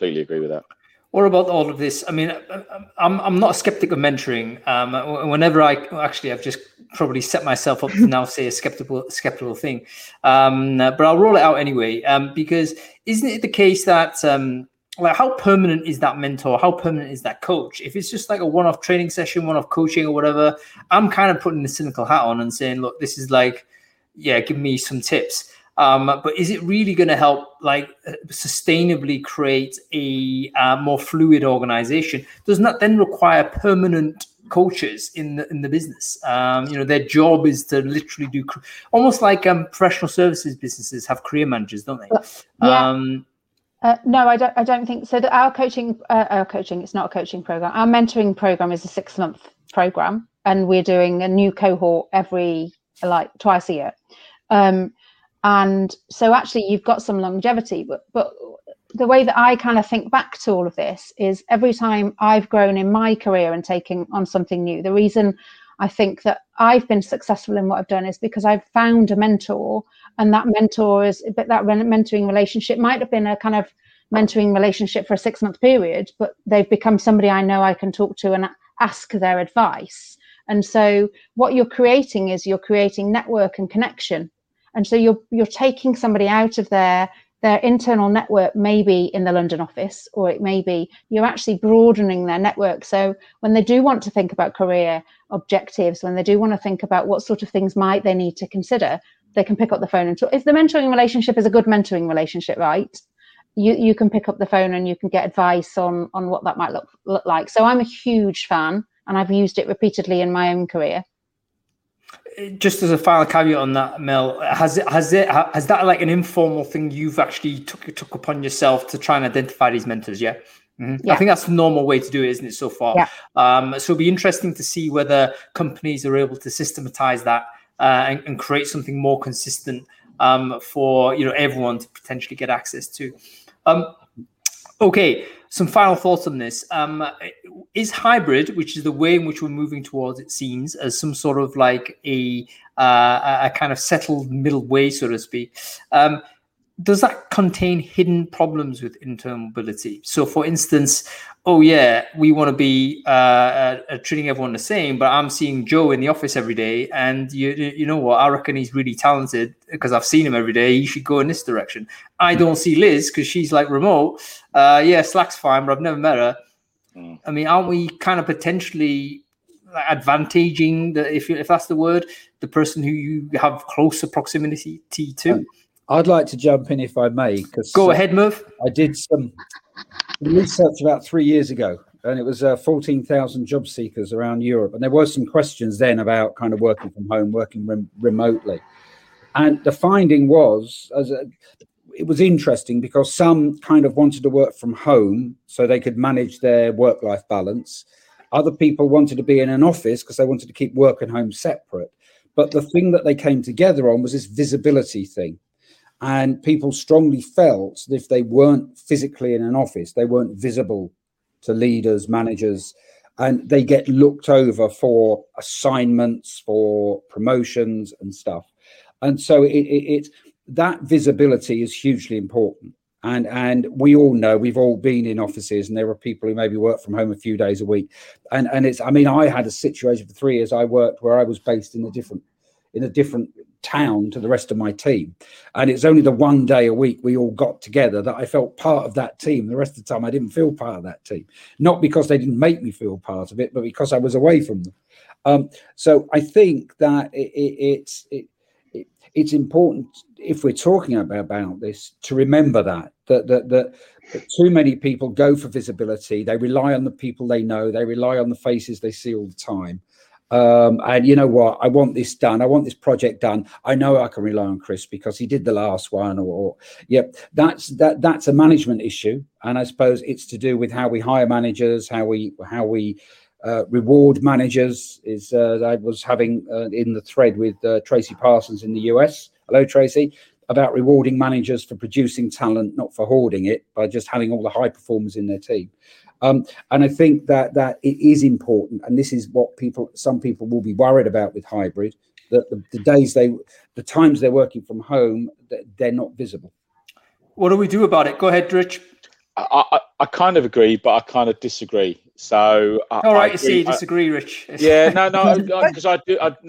What about all of this? I mean, I'm not a skeptic of mentoring. Whenever I've just probably set myself up to now say a skeptical thing, but I'll roll it out anyway. Because isn't it the case that how permanent is that mentor? How permanent is that coach? If it's just like a one-off training session, one-off coaching or whatever, I'm kind of putting the cynical hat on and saying, look, this is give me some tips. But is it really going to help sustainably create a more fluid organization? Doesn't that then require permanent coaches in the business? Their job is to literally do almost like professional services businesses have career managers, don't they? No, I don't think so. Our coaching, it's not a coaching program. Our mentoring program is a 6-month program, and we're doing a new cohort every twice a year. And so actually you've got some longevity, but the way that I kind of think back to all of this is every time I've grown in my career and taking on something new, the reason I think that I've been successful in what I've done is because I've found a mentor, and that mentor that mentoring relationship might have been a kind of mentoring relationship for a 6-month period, but they've become somebody I know I can talk to and ask their advice. And so what you're creating network and connection. And so you're taking somebody out of their internal network, maybe in the London office, or it may be you're actually broadening their network. So when they do want to think about career objectives, when they do want to think about what sort of things might they need to consider, they can pick up the phone and talk. If the mentoring relationship is a good mentoring relationship, right, you can pick up the phone and you can get advice on what that might look like. So I'm a huge fan, and I've used it repeatedly in my own career. just as a final caveat on that, Mel, has that like an informal thing you've actually took upon yourself to try and identify these mentors? Yeah. Mm-hmm. Yeah. I think that's the normal way to do it, isn't it, so far? Yeah. So it'll be interesting to see whether companies are able to systematize that and create something more consistent for everyone to potentially get access to. Okay, some final thoughts on this. Is hybrid, which is the way in which we're moving towards, it seems, as some sort of like a kind of settled middle way, so to speak, does that contain hidden problems with internal mobility? So, for instance, we want to be treating everyone the same, but I'm seeing Joe in the office every day, and you know what? I reckon he's really talented because I've seen him every day. You should go in this direction. I don't see Liz because she's like remote. Slack's fine, but I've never met her. I mean, aren't we kind of potentially advantaging, if that's the word, the person who you have closer proximity to? I'd like to jump in if I may. Go ahead, Murph. I did some research about 3 years ago, and it was 14,000 job seekers around Europe. And there were some questions then about kind of working from home, working remotely. And the finding was, it was interesting because some kind of wanted to work from home so they could manage their work-life balance. Other people wanted to be in an office because they wanted to keep work and home separate. But the thing that they came together on was this visibility thing. And people strongly felt that if they weren't physically in an office, they weren't visible to leaders, managers, and they get looked over for assignments, for promotions and stuff. And so that visibility is hugely important. And we all know, we've all been in offices, and there are people who maybe work from home a few days a week. And I had a situation for 3 years I worked where I was based in a different town to the rest of my team, and it's only the one day a week we all got together that I felt part of that team. The rest of the time I didn't feel part of that team, not because they didn't make me feel part of it, but because I was away from them. So I think that it's important, if we're talking about this, to remember that too many people go for visibility. They rely on the people they know, they rely on the faces they see all the time. And you know what? I want this done. I want this project done. I know I can rely on Chris because he did the last one. That's a management issue, and I suppose it's to do with how we hire managers, how we reward managers. I was having in the thread with Tracy Parsons in the US. Hello, Tracy. About rewarding managers for producing talent, not for hoarding it, by just having all the high performers in their team. And I think that it is important, and this is what some people will be worried about with hybrid, that the times they're working from home, they're not visible. What do we do about it? Go ahead, Rich. I kind of agree, but I kind of disagree. So all right, you see, disagree, Rich. Yeah, no, because I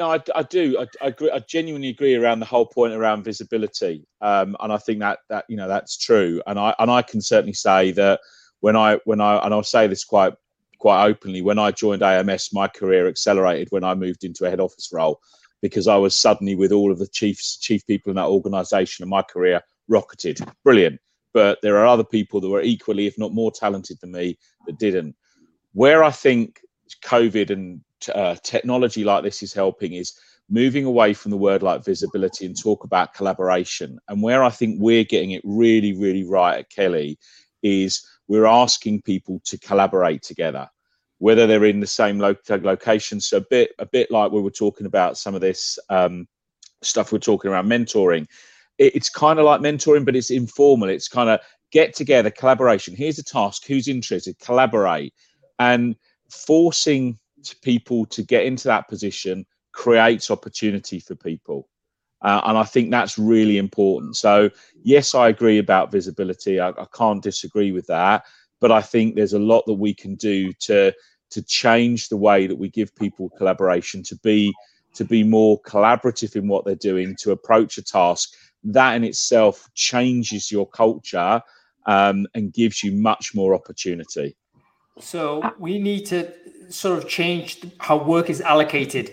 do. I agree. I genuinely agree around the whole point around visibility, and I think that that's true. And I can certainly say that when I and I'll say this quite openly, when I joined AMS, my career accelerated when I moved into a head office role, because I was suddenly with all of the chief people in that organisation, and my career rocketed. Brilliant. But there are other people that were equally, if not more talented than me, that didn't. Where I think COVID and technology like this is helping is moving away from the word like visibility and talk about collaboration. And where I think we're getting it really, really right at Kelly is we're asking people to collaborate together, whether they're in the same location. So a bit like we were talking about some of this stuff we're talking around mentoring. It's kind of like mentoring, but it's informal. It's kind of get together, collaboration. Here's a task. Who's interested? Collaborate. And forcing people to get into that position creates opportunity for people. And I think that's really important. So, yes, I agree about visibility. I can't disagree with that. But I think there's a lot that we can do to change the way that we give people collaboration, to be more collaborative in what they're doing, to approach a task. That in itself changes your culture and gives you much more opportunity. So we need to sort of change how work is allocated.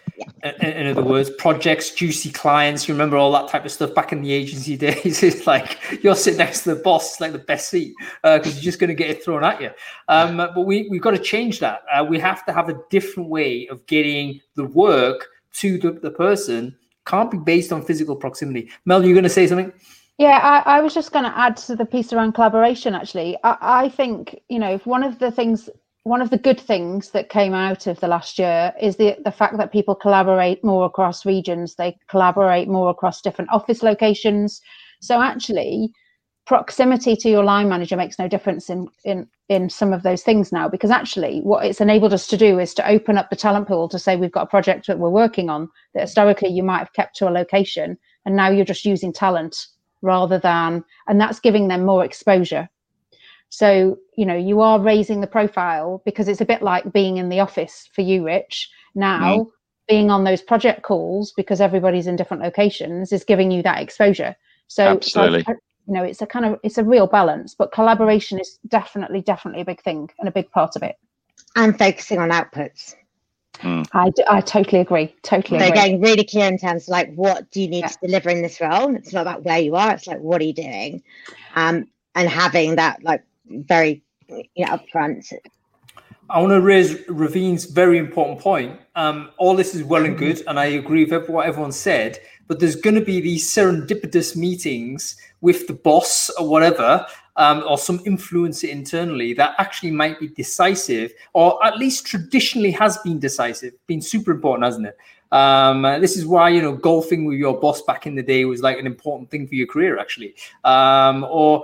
In other words, projects, juicy clients, you remember all that type of stuff back in the agency days. It's like you're sitting next to the boss, it's like the best seat because you're just going to get it thrown at you. But we've got to change that. We have to have a different way of getting the work to the person can't be based on physical proximity. Mel, you're going to say something? Yeah, I was just going to add to the piece around collaboration, actually. I think, if one of the good things that came out of the last year is the fact that people collaborate more across regions. They collaborate more across different office locations. So actually, proximity to your line manager makes no difference in some of those things now, because actually what it's enabled us to do is to open up the talent pool to say we've got a project that we're working on that historically you might have kept to a location, and now you're just using talent rather than, and that's giving them more exposure. So, you are raising the profile, because it's a bit like being in the office for you, Rich. Now, being on those project calls, because everybody's in different locations, is giving you that exposure. So, absolutely. It's a real balance, but collaboration is definitely a big thing and a big part of it. And focusing on outputs. I totally agree. So getting really clear in terms of like, what do you need to deliver in this role? It's not about where you are. It's like, what are you doing? And having that like very upfront. I want to raise Raveen's very important point. All this is well and good, and I agree with what everyone said, but there's going to be these serendipitous meetings with the boss or whatever, or some influencer internally that actually might be decisive, or at least traditionally has been decisive, been super important, hasn't it? This is why, golfing with your boss back in the day was like an important thing for your career, actually. Or,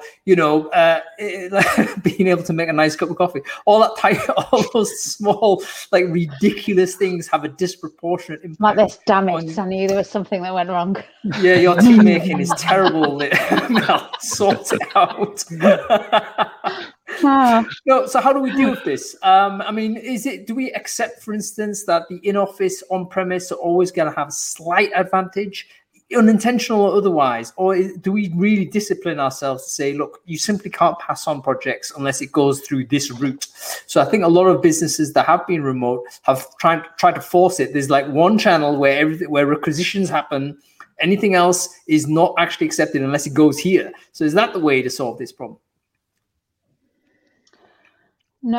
being able to make a nice cup of coffee, all those small, like ridiculous things have a disproportionate impact. Like this, damn it, I knew there was something that went wrong. Yeah, your tea making is terrible. Mel, sort it out. No, so how do we deal with this? Do we accept, for instance, that the in-office on-premise are always going to have a slight advantage, unintentional or otherwise? Or do we really discipline ourselves to say, look, you simply can't pass on projects unless it goes through this route? So I think a lot of businesses that have been remote have tried to force it. There's like one channel where requisitions happen. Anything else is not actually accepted unless it goes here. So is that the way to solve this problem? No,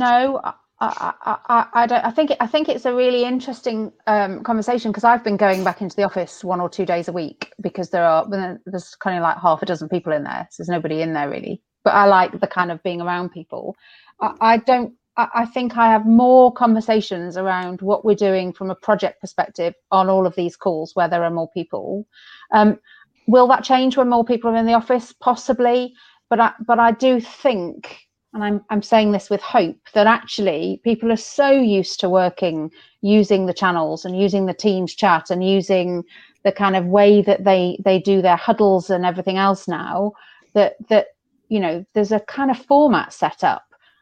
I don't. I think it's a really interesting conversation, because I've been going back into the office 1 or 2 days a week, because there's kind of like half a dozen people in there, so there's nobody in there really. But I like the kind of being around people. I think I have more conversations around what we're doing from a project perspective on all of these calls where there are more people. Will that change when more people are in the office? Possibly, but I do think, and I'm saying this with hope, that actually people are so used to working using the channels and using the Teams chat and using the kind of way that they do their huddles and everything else now, that there's a kind of format set up.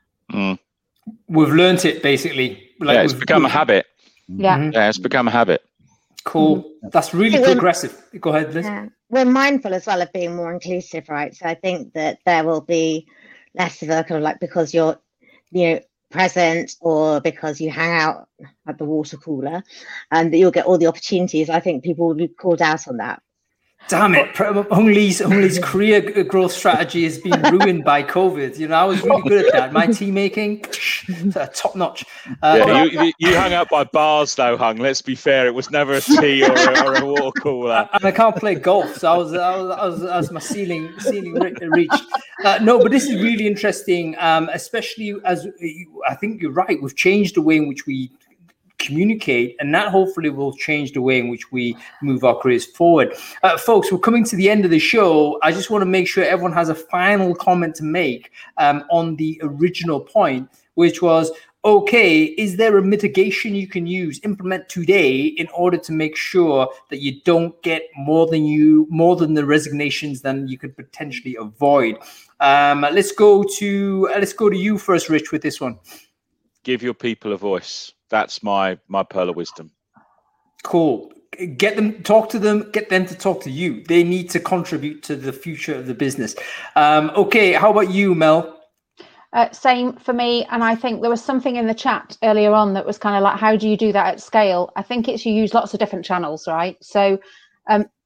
We've learnt it, basically. It's become a habit. Yeah, it's become a habit. Cool. That's really progressive. Go ahead, Liz. Yeah. We're mindful as well of being more inclusive, right? So I think that there will be less of a kind of like, because you're present or because you hang out at the water cooler, and that you'll get all the opportunities. I think people will be called out on that. Damn it, Hung Lee's career growth strategy has been ruined by COVID. I was really good at that. My tea making, top notch. You hung up by bars though, Hung. Let's be fair, it was never a tea or a water cooler. And I can't play golf, so I was my ceiling reached. No, but this is really interesting, especially as I think you're right. We've changed the way in which we communicate, and that hopefully will change the way in which we move our careers forward. Folks, we're coming to the end of the show. I just want to make sure everyone has a final comment to make on the original point, which was, okay, is there a mitigation you can implement today in order to make sure that you don't get more than the resignations than you could potentially avoid? Let's go to you first, Rich, with this one. Give your people a voice. That's my pearl of wisdom. Cool. Talk to them, get them to talk to you. They need to contribute to the future of the business. Okay, how about you, Mel? Same for me. And I think there was something in the chat earlier on that was kind of like, how do you do that at scale? I think it's you use lots of different channels, right? So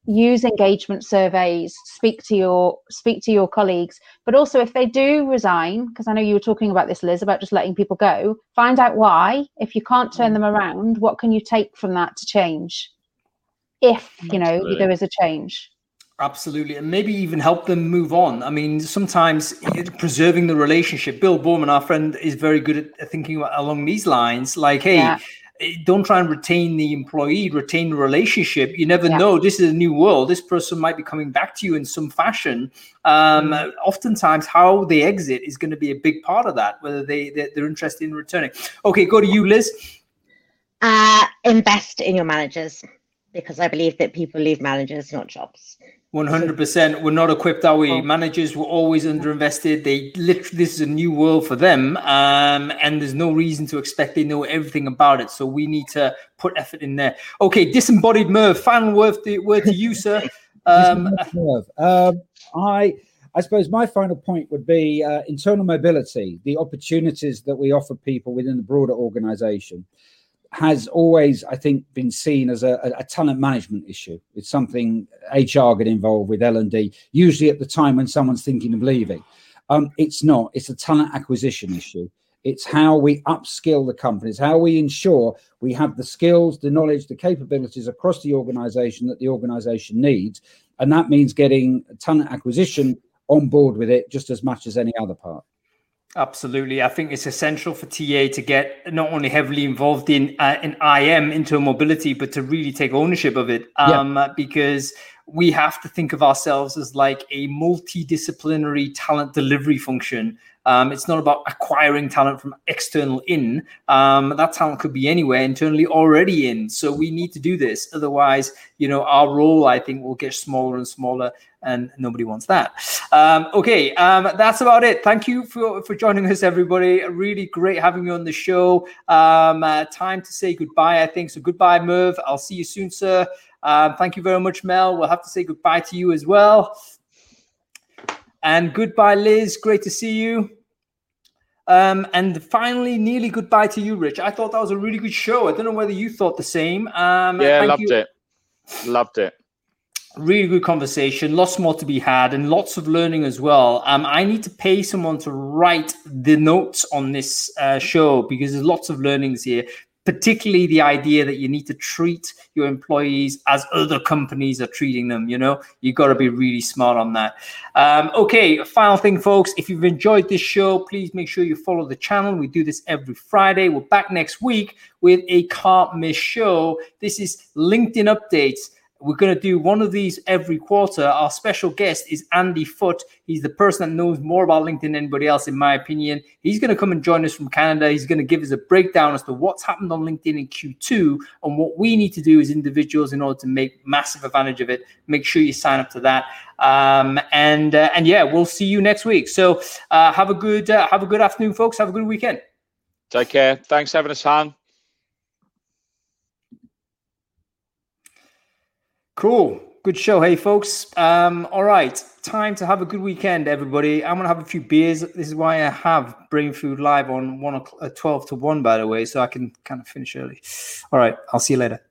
use engagement surveys, speak to your colleagues, but also if they do resign, because I know you were talking about this, Liz, about just letting people go, find out why. If you can't turn them around, what can you take from that to change? If, there is a change. Absolutely. And maybe even help them move on. I mean, sometimes preserving the relationship. Bill Borman, our friend, is very good at thinking along these lines. Like, hey, don't try and retain the employee, retain the relationship. You never know. This is a new world. This person might be coming back to you in some fashion. Oftentimes, how they exit is going to be a big part of that, whether they're interested in returning. Okay, go to you, Liz. Invest in your managers, because I believe that people leave managers, not jobs. 100%. We're not equipped, are we? Managers were always underinvested. This is a new world for them, and there's no reason to expect they know everything about it. So we need to put effort in there. Okay, disembodied Merv. Final word to you, sir. I suppose my final point would be internal mobility. The opportunities that we offer people within the broader organisation has always, I think, been seen as a talent management issue. It's something HR get involved with, L&D, usually at the time when someone's thinking of leaving. It's not. It's a talent acquisition issue. It's how we upskill the companies, how we ensure we have the skills, the knowledge, the capabilities across the organisation that the organisation needs. And that means getting talent acquisition on board with it just as much as any other part. Absolutely. I think it's essential for TA to get not only heavily involved in IM, internal mobility, but to really take ownership of it, because we have to think of ourselves as like a multidisciplinary talent delivery function. It's not about acquiring talent from external in. That talent could be anywhere, internally already in. So we need to do this. Otherwise, our role, I think, will get smaller and smaller, and nobody wants that. Okay, that's about it. Thank you for joining us, everybody. Really great having you on the show. Time to say goodbye, I think. So goodbye, Merv. I'll see you soon, sir. Thank you very much, Mel. We'll have to say goodbye to you as well. And goodbye, Liz. Great to see you. And finally, nearly goodbye to you, Rich. I thought that was a really good show. I don't know whether you thought the same. Loved it. Really good conversation. Lots more to be had and lots of learning as well. I need to pay someone to write the notes on this show, because there's lots of learnings here. Particularly the idea that you need to treat your employees as other companies are treating them. You've got to be really smart on that. Okay, final thing, folks. If you've enjoyed this show, please make sure you follow the channel. We do this every Friday. We're back next week with a can't miss show. This is LinkedIn Updates. We're going to do one of these every quarter. Our special guest is Andy Foote. He's the person that knows more about LinkedIn than anybody else, in my opinion. He's going to come and join us from Canada. He's going to give us a breakdown as to what's happened on LinkedIn in Q2 and what we need to do as individuals in order to make massive advantage of it. Make sure you sign up to that. And we'll see you next week. So have a good afternoon, folks. Have a good weekend. Take care. Thanks for having us on. Cool. Good show. Hey, folks. All right. Time to have a good weekend, everybody. I'm going to have a few beers. This is why I have Brain Food Live on 12 to 1, by the way, so I can kind of finish early. All right. I'll see you later.